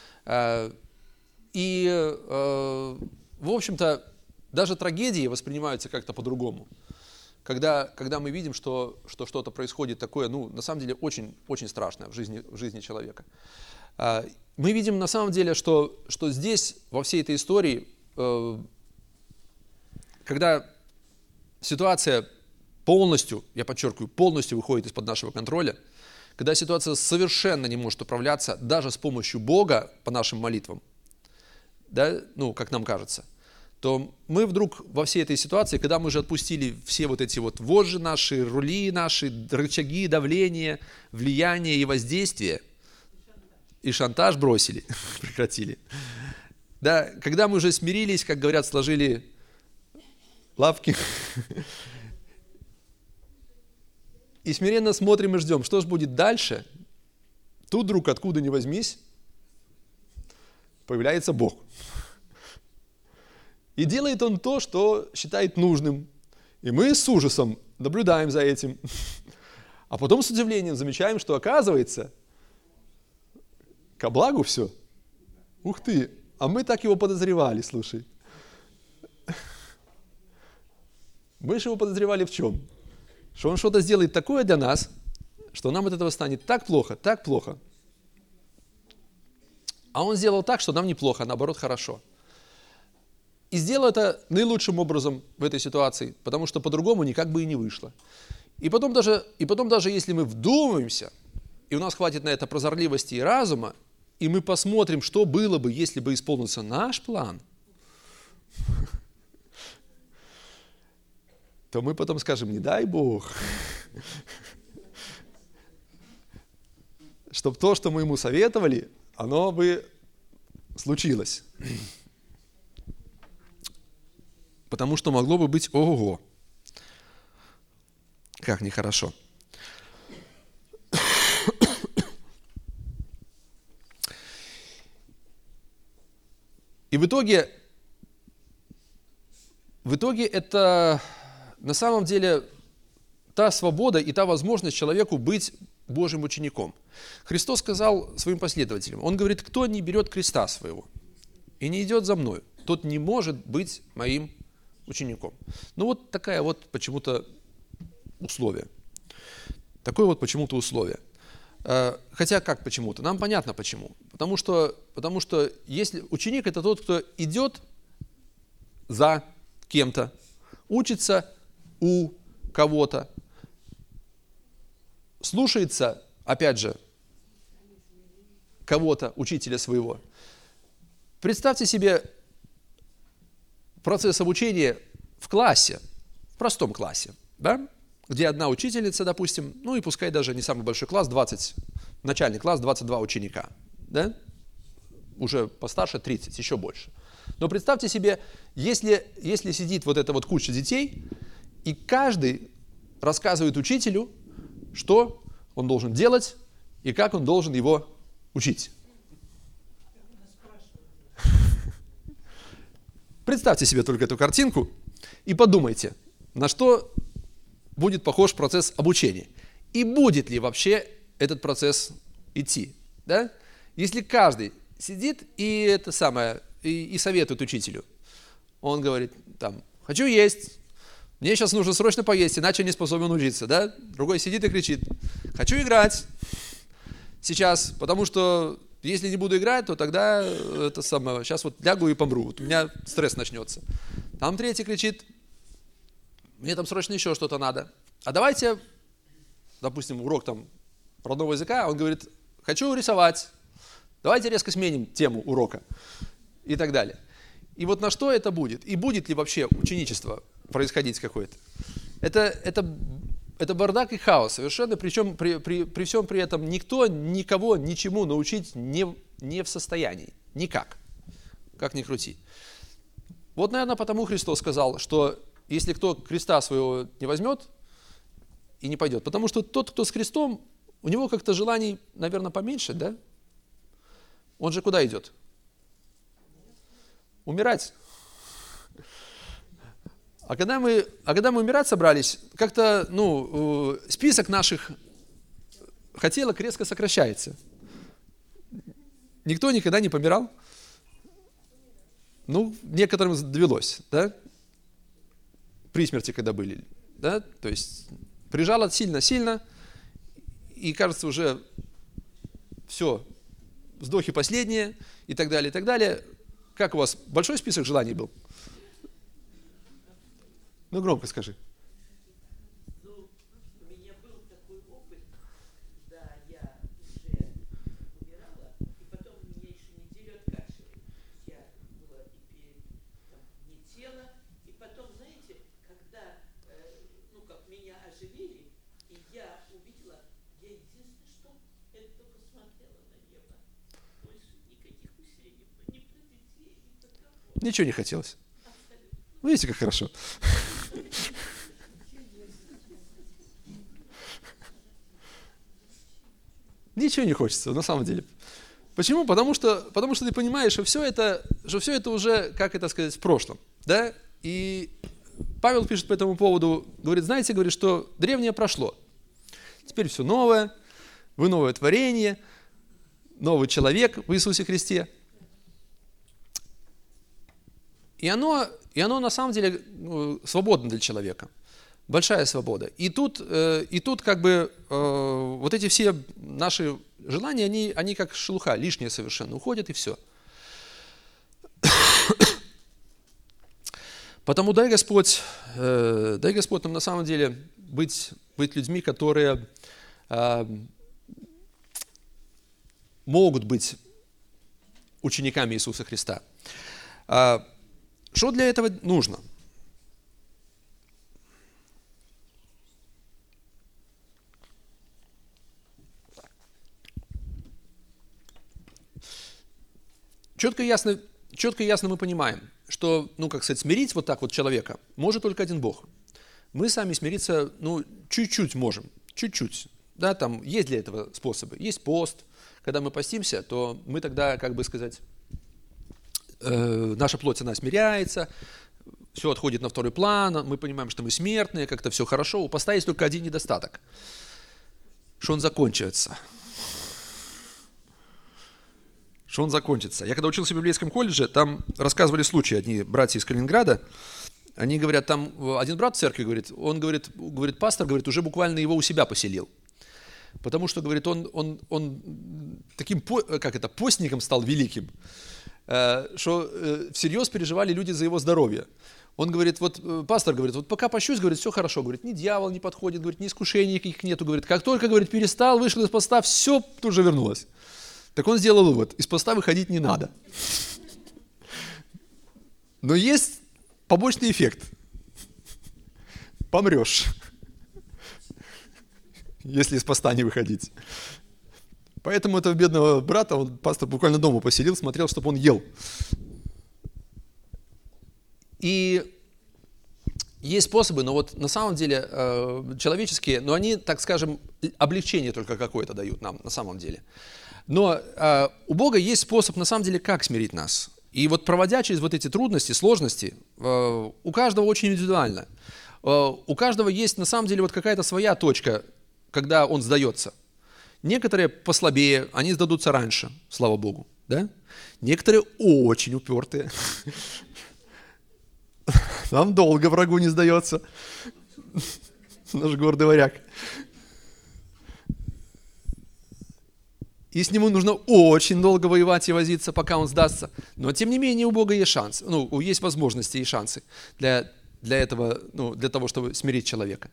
И, в общем-то, даже трагедии воспринимаются как-то по-другому. Когда, когда мы видим, что, что что-то происходит такое, ну, на самом деле, очень, очень страшное в жизни, в жизни человека. Мы видим, на самом деле, что, что здесь, во всей этой истории, когда ситуация полностью, я подчеркиваю, полностью выходит из-под нашего контроля, когда ситуация совершенно не может управляться даже с помощью Бога по нашим молитвам, да, ну, как нам кажется, то мы вдруг во всей этой ситуации, когда мы же отпустили все вот эти вот вожжи наши, рули наши, рычаги давления, влияния и воздействия, и шантаж бросили, прекратили. Да, когда мы уже смирились, как говорят, сложили лапки и смиренно смотрим и ждем, что же будет дальше, тут вдруг откуда ни возьмись появляется Бог. И делает Он то, что считает нужным. И мы с ужасом наблюдаем за этим. А потом с удивлением замечаем, что оказывается, ко благу все. Ух ты, а мы так его подозревали, слушай. Мы же его подозревали в чем? Что он что-то сделает такое для нас, что нам от этого станет так плохо, так плохо. А он сделал так, что нам неплохо, а наоборот хорошо. И сделал это наилучшим образом в этой ситуации, потому что по-другому никак бы и не вышло. И потом даже, и потом даже если мы вдумаемся, и у нас хватит на это прозорливости и разума, и мы посмотрим, что было бы, если бы исполнился наш план, то мы потом скажем, не дай Бог, чтобы то, что мы ему советовали, оно бы случилось. Потому что могло бы быть ого-го. Как нехорошо. И в итоге, в итоге это на самом деле та свобода и та возможность человеку быть Божьим учеником. Христос сказал своим последователям, Он говорит, кто не берет креста своего и не идет за мною, тот не может быть моим учеником. Ну вот такая вот почему-то условие. Такое вот почему-то условие. Хотя как почему-то? Нам понятно почему. Потому что, потому что если ученик это тот, кто идет за кем-то, учится у кого-то, слушается, опять же, кого-то, учителя своего. Представьте себе процесс обучения в классе, в простом классе, да? Где одна учительница, допустим, ну и пускай даже не самый большой класс, двадцать, начальный класс, двадцать два ученика, да? Уже постарше тридцать, еще больше. Но представьте себе, если, если сидит вот эта вот куча детей, и каждый рассказывает учителю, что он должен делать и как он должен его учить. Представьте себе только эту картинку и подумайте, на что будет похож процесс обучения. И будет ли вообще этот процесс идти. Да? Если каждый сидит и это самое, и, и советует учителю. Он говорит, там, хочу есть, мне сейчас нужно срочно поесть, иначе не способен учиться. Да? Другой сидит и кричит, хочу играть сейчас, потому что если не буду играть, то тогда это самое, сейчас вот лягу и помру, вот у меня стресс начнется. Там третий кричит, мне там срочно еще что-то надо. А давайте, допустим, урок там родного языка, он говорит, хочу рисовать, давайте резко сменим тему урока и так далее. И вот на что это будет? И будет ли вообще ученичество происходить какое-то? Это, это, это бардак и хаос совершенно, причем при, при, при всем при этом никто никого ничему научить не, не в состоянии, никак, как ни крути. Вот, наверное, потому Христос сказал, что если кто креста своего не возьмет и не пойдет, потому что тот, кто с крестом, у него как-то желаний, наверное, поменьше, да? Он же куда идет? Умирать. А когда мы, а когда мы умирать собрались, как-то, ну, список наших хотелок резко сокращается. Никто никогда не помирал. Ну, некоторым довелось, да? При смерти, когда были, да? То есть прижало сильно-сильно, и кажется уже все, вздохи последние, и так далее, и так далее. Как у вас, большой список желаний был? Ну, громко скажи. Ну, у меня был такой опыт, когда я уже умирала, и потом меня еще неделю откашивали. Я была и перед, там, не тело, и потом, знаете, когда, э, ну, как меня оживили, и я увидела, я единственное, что это только смотрела на небо. Больше никаких усилий не про детей, ни про кого. Ничего не хотелось. Видите, как хорошо. Ничего не хочется, на самом деле. Почему? Потому что, потому что ты понимаешь, что все это, что все это уже, как это сказать, в прошлом. Да? И Павел пишет по этому поводу, говорит, знаете, говорит, что древнее прошло. Теперь все новое, вы новое творение, новый человек в Иисусе Христе. И оно, и оно на самом деле свободно для человека. Большая свобода. И тут, э, и тут как бы э, вот эти все наши желания, они, они как шелуха, лишние совершенно, уходят и все. Потому дай Господь, э, дай Господь нам на самом деле быть, быть людьми, которые э, могут быть учениками Иисуса Христа. А, что для этого нужно? Четко и ясно, четко и ясно мы понимаем, что, ну, как сказать, смирить вот так вот человека может только один Бог. Мы сами смириться, ну, чуть-чуть можем, чуть-чуть. Да, там есть для этого способы. Есть пост. Когда мы постимся, то мы тогда, как бы сказать, э, наша плоть, она смиряется, все отходит на второй план, мы понимаем, что мы смертные, как-то все хорошо. У поста есть только один недостаток, что он закончится. Что он закончится. Я когда учился в библейском колледже, там рассказывали случаи, одни братья из Калининграда, они говорят, там один брат в церкви говорит, он говорит, говорит, пастор, говорит, уже буквально его у себя поселил. Потому что, говорит, он, он, он таким, как это, постником стал великим. что всерьез переживали люди за его здоровье. Он говорит, вот пастор говорит, вот пока пощусь, говорит, все хорошо, говорит, ни дьявол не подходит, говорит, ни искушений никаких нету, говорит, как только, говорит, перестал, вышел из поста, все тут же вернулось. Так он сделал вывод, из поста выходить не надо. Но есть побочный эффект. Помрешь, если из поста не выходить. Поэтому этого бедного брата, он, пастор буквально дома поселил, смотрел, чтобы он ел. И есть способы, но вот на самом деле э, человеческие, но они, так скажем, облегчение только какое-то дают нам на самом деле. Но э, у Бога есть способ на самом деле, как смирить нас. И вот проводя через вот эти трудности, сложности, э, у каждого очень индивидуально. Э, у каждого есть на самом деле вот какая-то своя точка, когда он сдается. Некоторые послабее, они сдадутся раньше, слава Богу. Да? Некоторые очень упертые. Нам долго врагу не сдается. Наш гордый варяг. И с ним нужно очень долго воевать и возиться, пока он сдастся. Но тем не менее у Бога есть шанс, ну, есть возможности и шансы для, для этого, ну, для того, чтобы смирить человека.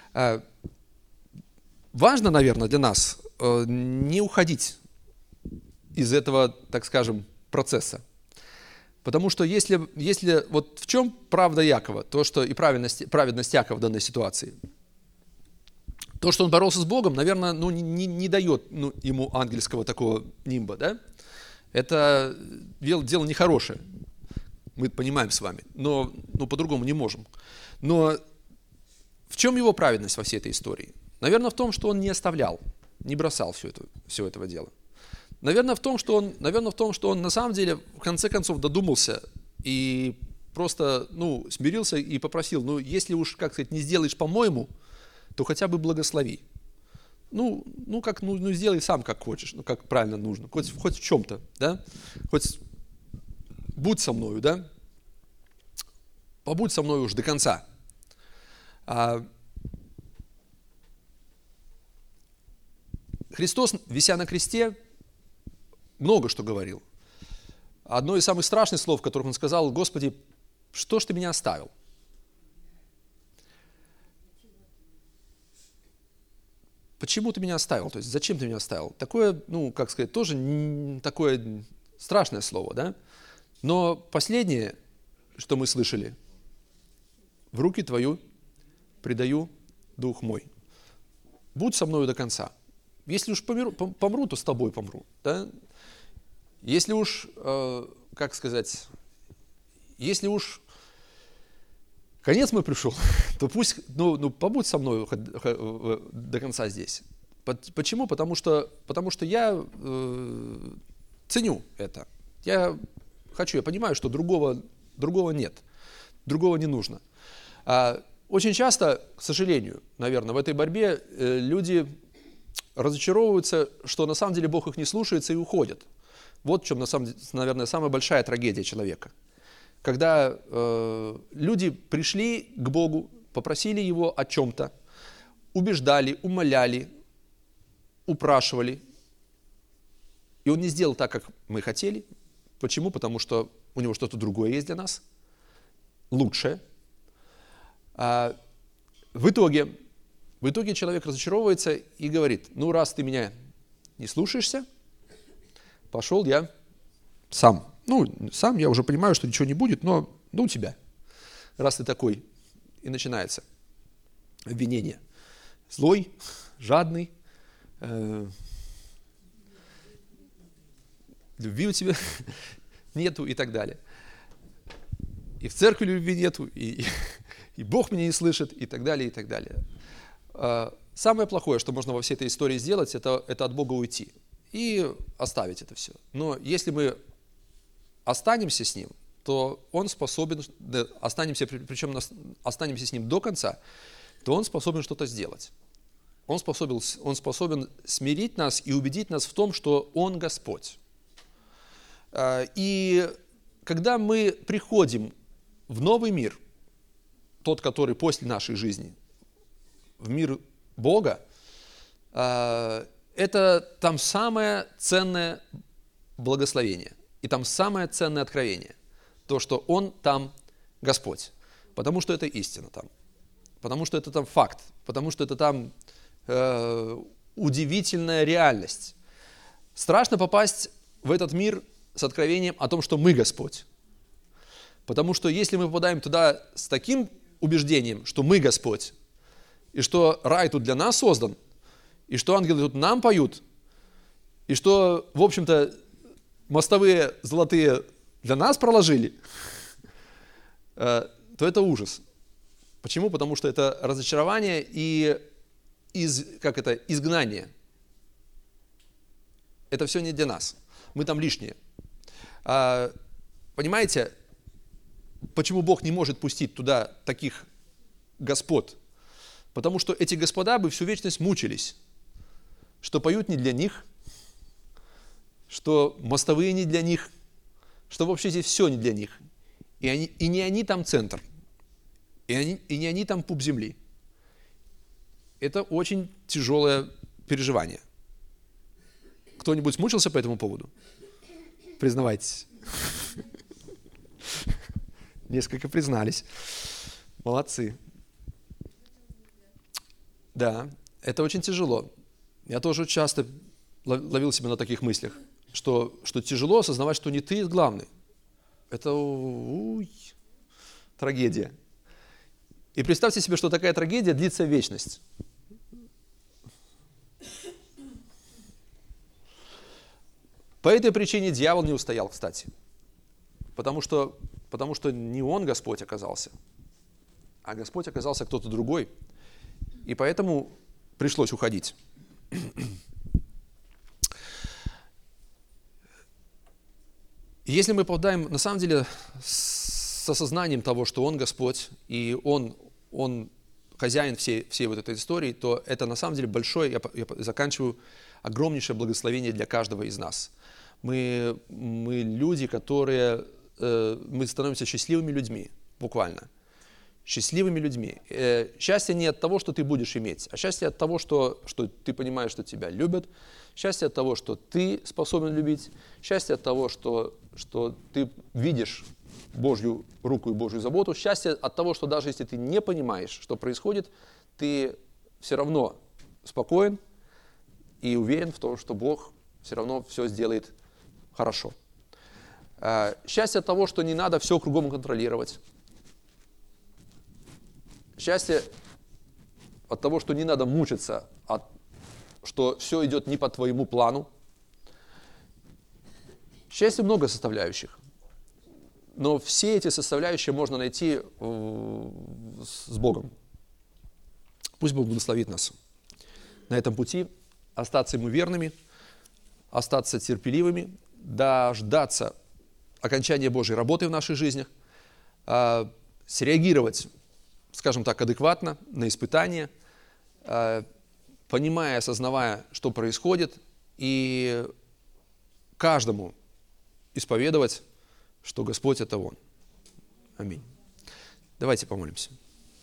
Важно, наверное, для нас не уходить из этого, так скажем, процесса. Потому что если, если вот в чем правда Якова, то, что и праведность, праведность Якова в данной ситуации, то, что он боролся с Богом, наверное, ну, не, не дает ну, ему ангельского такого нимба, да? Это дело, дело нехорошее, мы понимаем с вами, но ну, по-другому не можем. Но в чем его праведность во всей этой истории? Наверное, в том, что он не оставлял, не бросал все, это, все этого дела. Наверное в, том, что он, наверное, в том, что он на самом деле в конце концов додумался и просто ну, смирился и попросил, ну, если уж, как сказать, не сделаешь по-моему, то хотя бы благослови. Ну, ну, как, ну, ну, сделай сам, как хочешь, ну, как правильно нужно, хоть, хоть в чем-то, да, хоть будь со мною, да, побудь со мной уж до конца. А Христос, вися на кресте, много что говорил. Одно из самых страшных слов, которых он сказал: Господи, что ж ты меня оставил? Почему ты меня оставил? То есть зачем ты меня оставил? Такое, ну, как сказать, тоже такое страшное слово, да? Но последнее, что мы слышали: в руки твою предаю дух мой. Будь со мною до конца. Если уж помру, помру, то с тобой помру, да? Если уж, э, как сказать, если уж конец мой пришел, то пусть, ну, ну побудь со мной до конца здесь. Почему? Потому что, потому что я э, ценю это. Я хочу, я понимаю, что другого, другого нет, другого не нужно. А очень часто, к сожалению, наверное, в этой борьбе э, люди разочаровываются, что на самом деле Бог их не слушается и уходят. Вот в чем, на самом деле, наверное, самая большая трагедия человека. Когда э, люди пришли к Богу, попросили Его о чем-то, убеждали, умоляли, упрашивали, и Он не сделал так, как мы хотели. Почему? Потому что у Него что-то другое есть для нас, лучшее. А в итоге, в итоге человек разочаровывается и говорит: ну, раз ты меня не слушаешься, пошел я сам. Ну, сам я уже понимаю, что ничего не будет, но ну тебя, раз ты такой. И начинается обвинение. Злой, жадный, э, любви у тебя нету и так далее. И в церкви любви нету, и, и, и Бог меня не слышит, и так далее, и так далее. Э, самое плохое, что можно во всей этой истории сделать, это, это от Бога уйти и оставить это все. Но если мы останемся с Ним, то Он способен, да, останемся, причем останемся с Ним до конца, то Он способен что-то сделать. Он способен, он способен смирить нас и убедить нас в том, что Он Господь. И когда мы приходим в новый мир, тот, который после нашей жизни, в мир Бога, это там самое ценное благословение. И там самое ценное откровение. То, что Он там Господь. Потому что это истина там. Потому что это там факт. Потому что это там э, удивительная реальность. Страшно попасть в этот мир с откровением о том, что мы Господь. Потому что если мы попадаем туда с таким убеждением, что мы Господь, и что рай тут для нас создан, и что ангелы тут нам поют, и что, в общем-то, мостовые золотые для нас проложили, то это ужас. Почему? Потому что это разочарование и из, как это, изгнание. Это все не для нас. Мы там лишние. А, понимаете, почему Бог не может пустить туда таких господ? Потому что эти господа бы всю вечность мучились, что поют не для них, что мостовые не для них, что вообще здесь все не для них. И, они, и не они там центр, и, они, и не они там пуп земли. Это очень тяжелое переживание. Кто-нибудь мучился по этому поводу? Признавайтесь. Несколько признались. Молодцы. Да, это очень тяжело. Я тоже часто ловил себя на таких мыслях, что, что тяжело осознавать, что не ты главный. Это уй, трагедия. И представьте себе, что такая трагедия длится вечность. По этой причине дьявол не устоял, кстати. Потому что, потому что не он Господь оказался, а Господь оказался кто-то другой. И поэтому пришлось уходить. Если мы попадаем, на самом деле, с осознанием того, что Он Господь, и Он, он хозяин всей, всей вот этой истории, то это на самом деле большое, я, я заканчиваю, огромнейшее благословение для каждого из нас. Мы, мы люди, которые, э, мы становимся счастливыми людьми, буквально. Счастливыми людьми. Э, счастье не от того, что ты будешь иметь, а счастье от того, что, что ты понимаешь, что тебя любят. Счастье от того, что ты способен любить. Счастье от того, что, что ты видишь Божью руку и Божью заботу. Счастье от того, что даже если ты не понимаешь, что происходит, ты все равно спокоен и уверен в том, что Бог все равно все сделает хорошо. Э, счастье от того, что не надо все кругом контролировать. Счастье от того, что не надо мучиться, от, что все идет не по твоему плану. Счастье много составляющих, но все эти составляющие можно найти э, с Богом. Пусть Бог благословит нас на этом пути, остаться Ему верными, остаться терпеливыми, дождаться окончания Божьей работы в наших жизнях, э, среагировать, скажем так, адекватно на испытания, понимая, осознавая, что происходит, и каждому исповедовать, что Господь – это Он. Аминь. Давайте помолимся.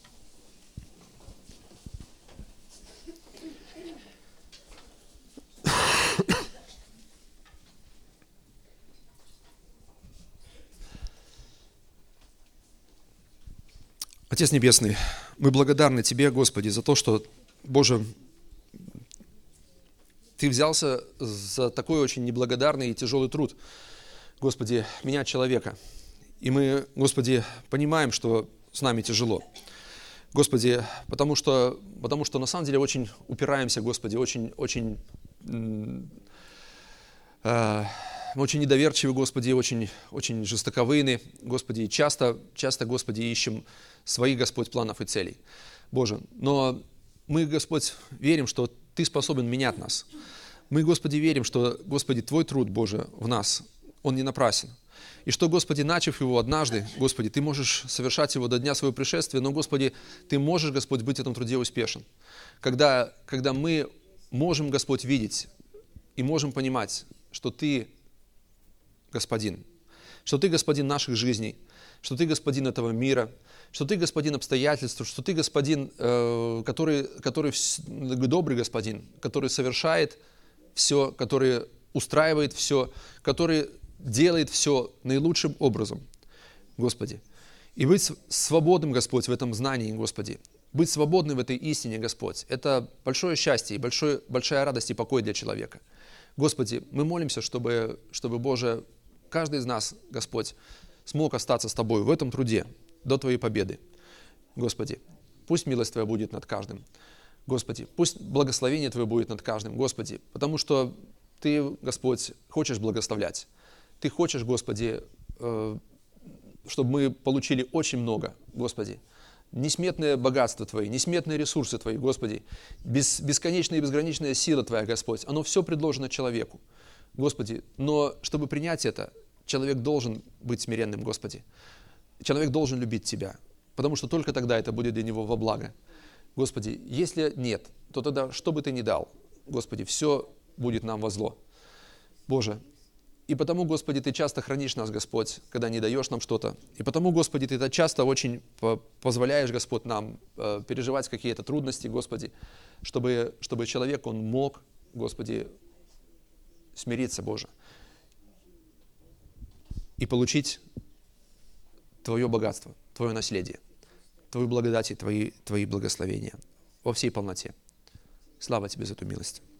Отец Небесный, мы благодарны Тебе, Господи, за то, что, Боже, Ты взялся за такой очень неблагодарный и тяжелый труд, Господи, менять человека. И мы, Господи, понимаем, что с нами тяжело. Господи, потому что, потому что на самом деле очень упираемся, Господи, очень, очень, э, очень недоверчивы, Господи, очень, очень жестоковыйны, Господи, и часто, часто, Господи, ищем своих, Господь, планов и целей. Боже, но мы, Господь, верим, что Ты способен менять нас. Мы, Господи, верим, что, Господи, Твой труд, Боже, в нас, он не напрасен. И что, Господи, начав его однажды, Господи, Ты можешь совершать его до дня своего пришествия, но, Господи, Ты можешь, Господь, быть в этом труде успешен. Когда, когда мы можем, Господь, видеть и можем понимать, что Ты Господин, что Ты Господин наших жизней, что Ты Господин этого мира, что Ты Господин обстоятельств, что Ты Господин, э, который, который добрый Господин, который совершает все, который устраивает все, который делает все наилучшим образом, Господи. И быть свободным, Господь, в этом знании, Господи. Быть свободным в этой истине, Господь. Это большое счастье и большое, большая радость и покой для человека. Господи, мы молимся, чтобы, чтобы, Боже, каждый из нас, Господь, смог остаться с Тобой в этом труде до Твоей победы. Господи, пусть милость Твоя будет над каждым. Господи, пусть благословение Твое будет над каждым, Господи, потому что Ты, Господь, хочешь благословлять. Ты хочешь, Господи, чтобы мы получили очень много, Господи. Несметное богатство Твое, несметные ресурсы Твои, Господи, бес, бесконечная и безграничная сила Твоя, Господь, оно все предложено человеку, Господи. Но чтобы принять это, человек должен быть смиренным, Господи. Человек должен любить Тебя, потому что только тогда это будет для него во благо. Господи, если нет, то тогда, что бы Ты ни дал, Господи, все будет нам во зло. Боже, и потому, Господи, Ты часто хранишь нас, Господь, когда не даешь нам что-то. И потому, Господи, Ты часто очень позволяешь, Господь, нам э, переживать какие-то трудности, Господи, чтобы, чтобы человек, он мог, Господи, смириться, Боже, и получить Твое богатство, Твое наследие, Твою благодать и Твои, Твои благословения во всей полноте. Слава Тебе за эту милость.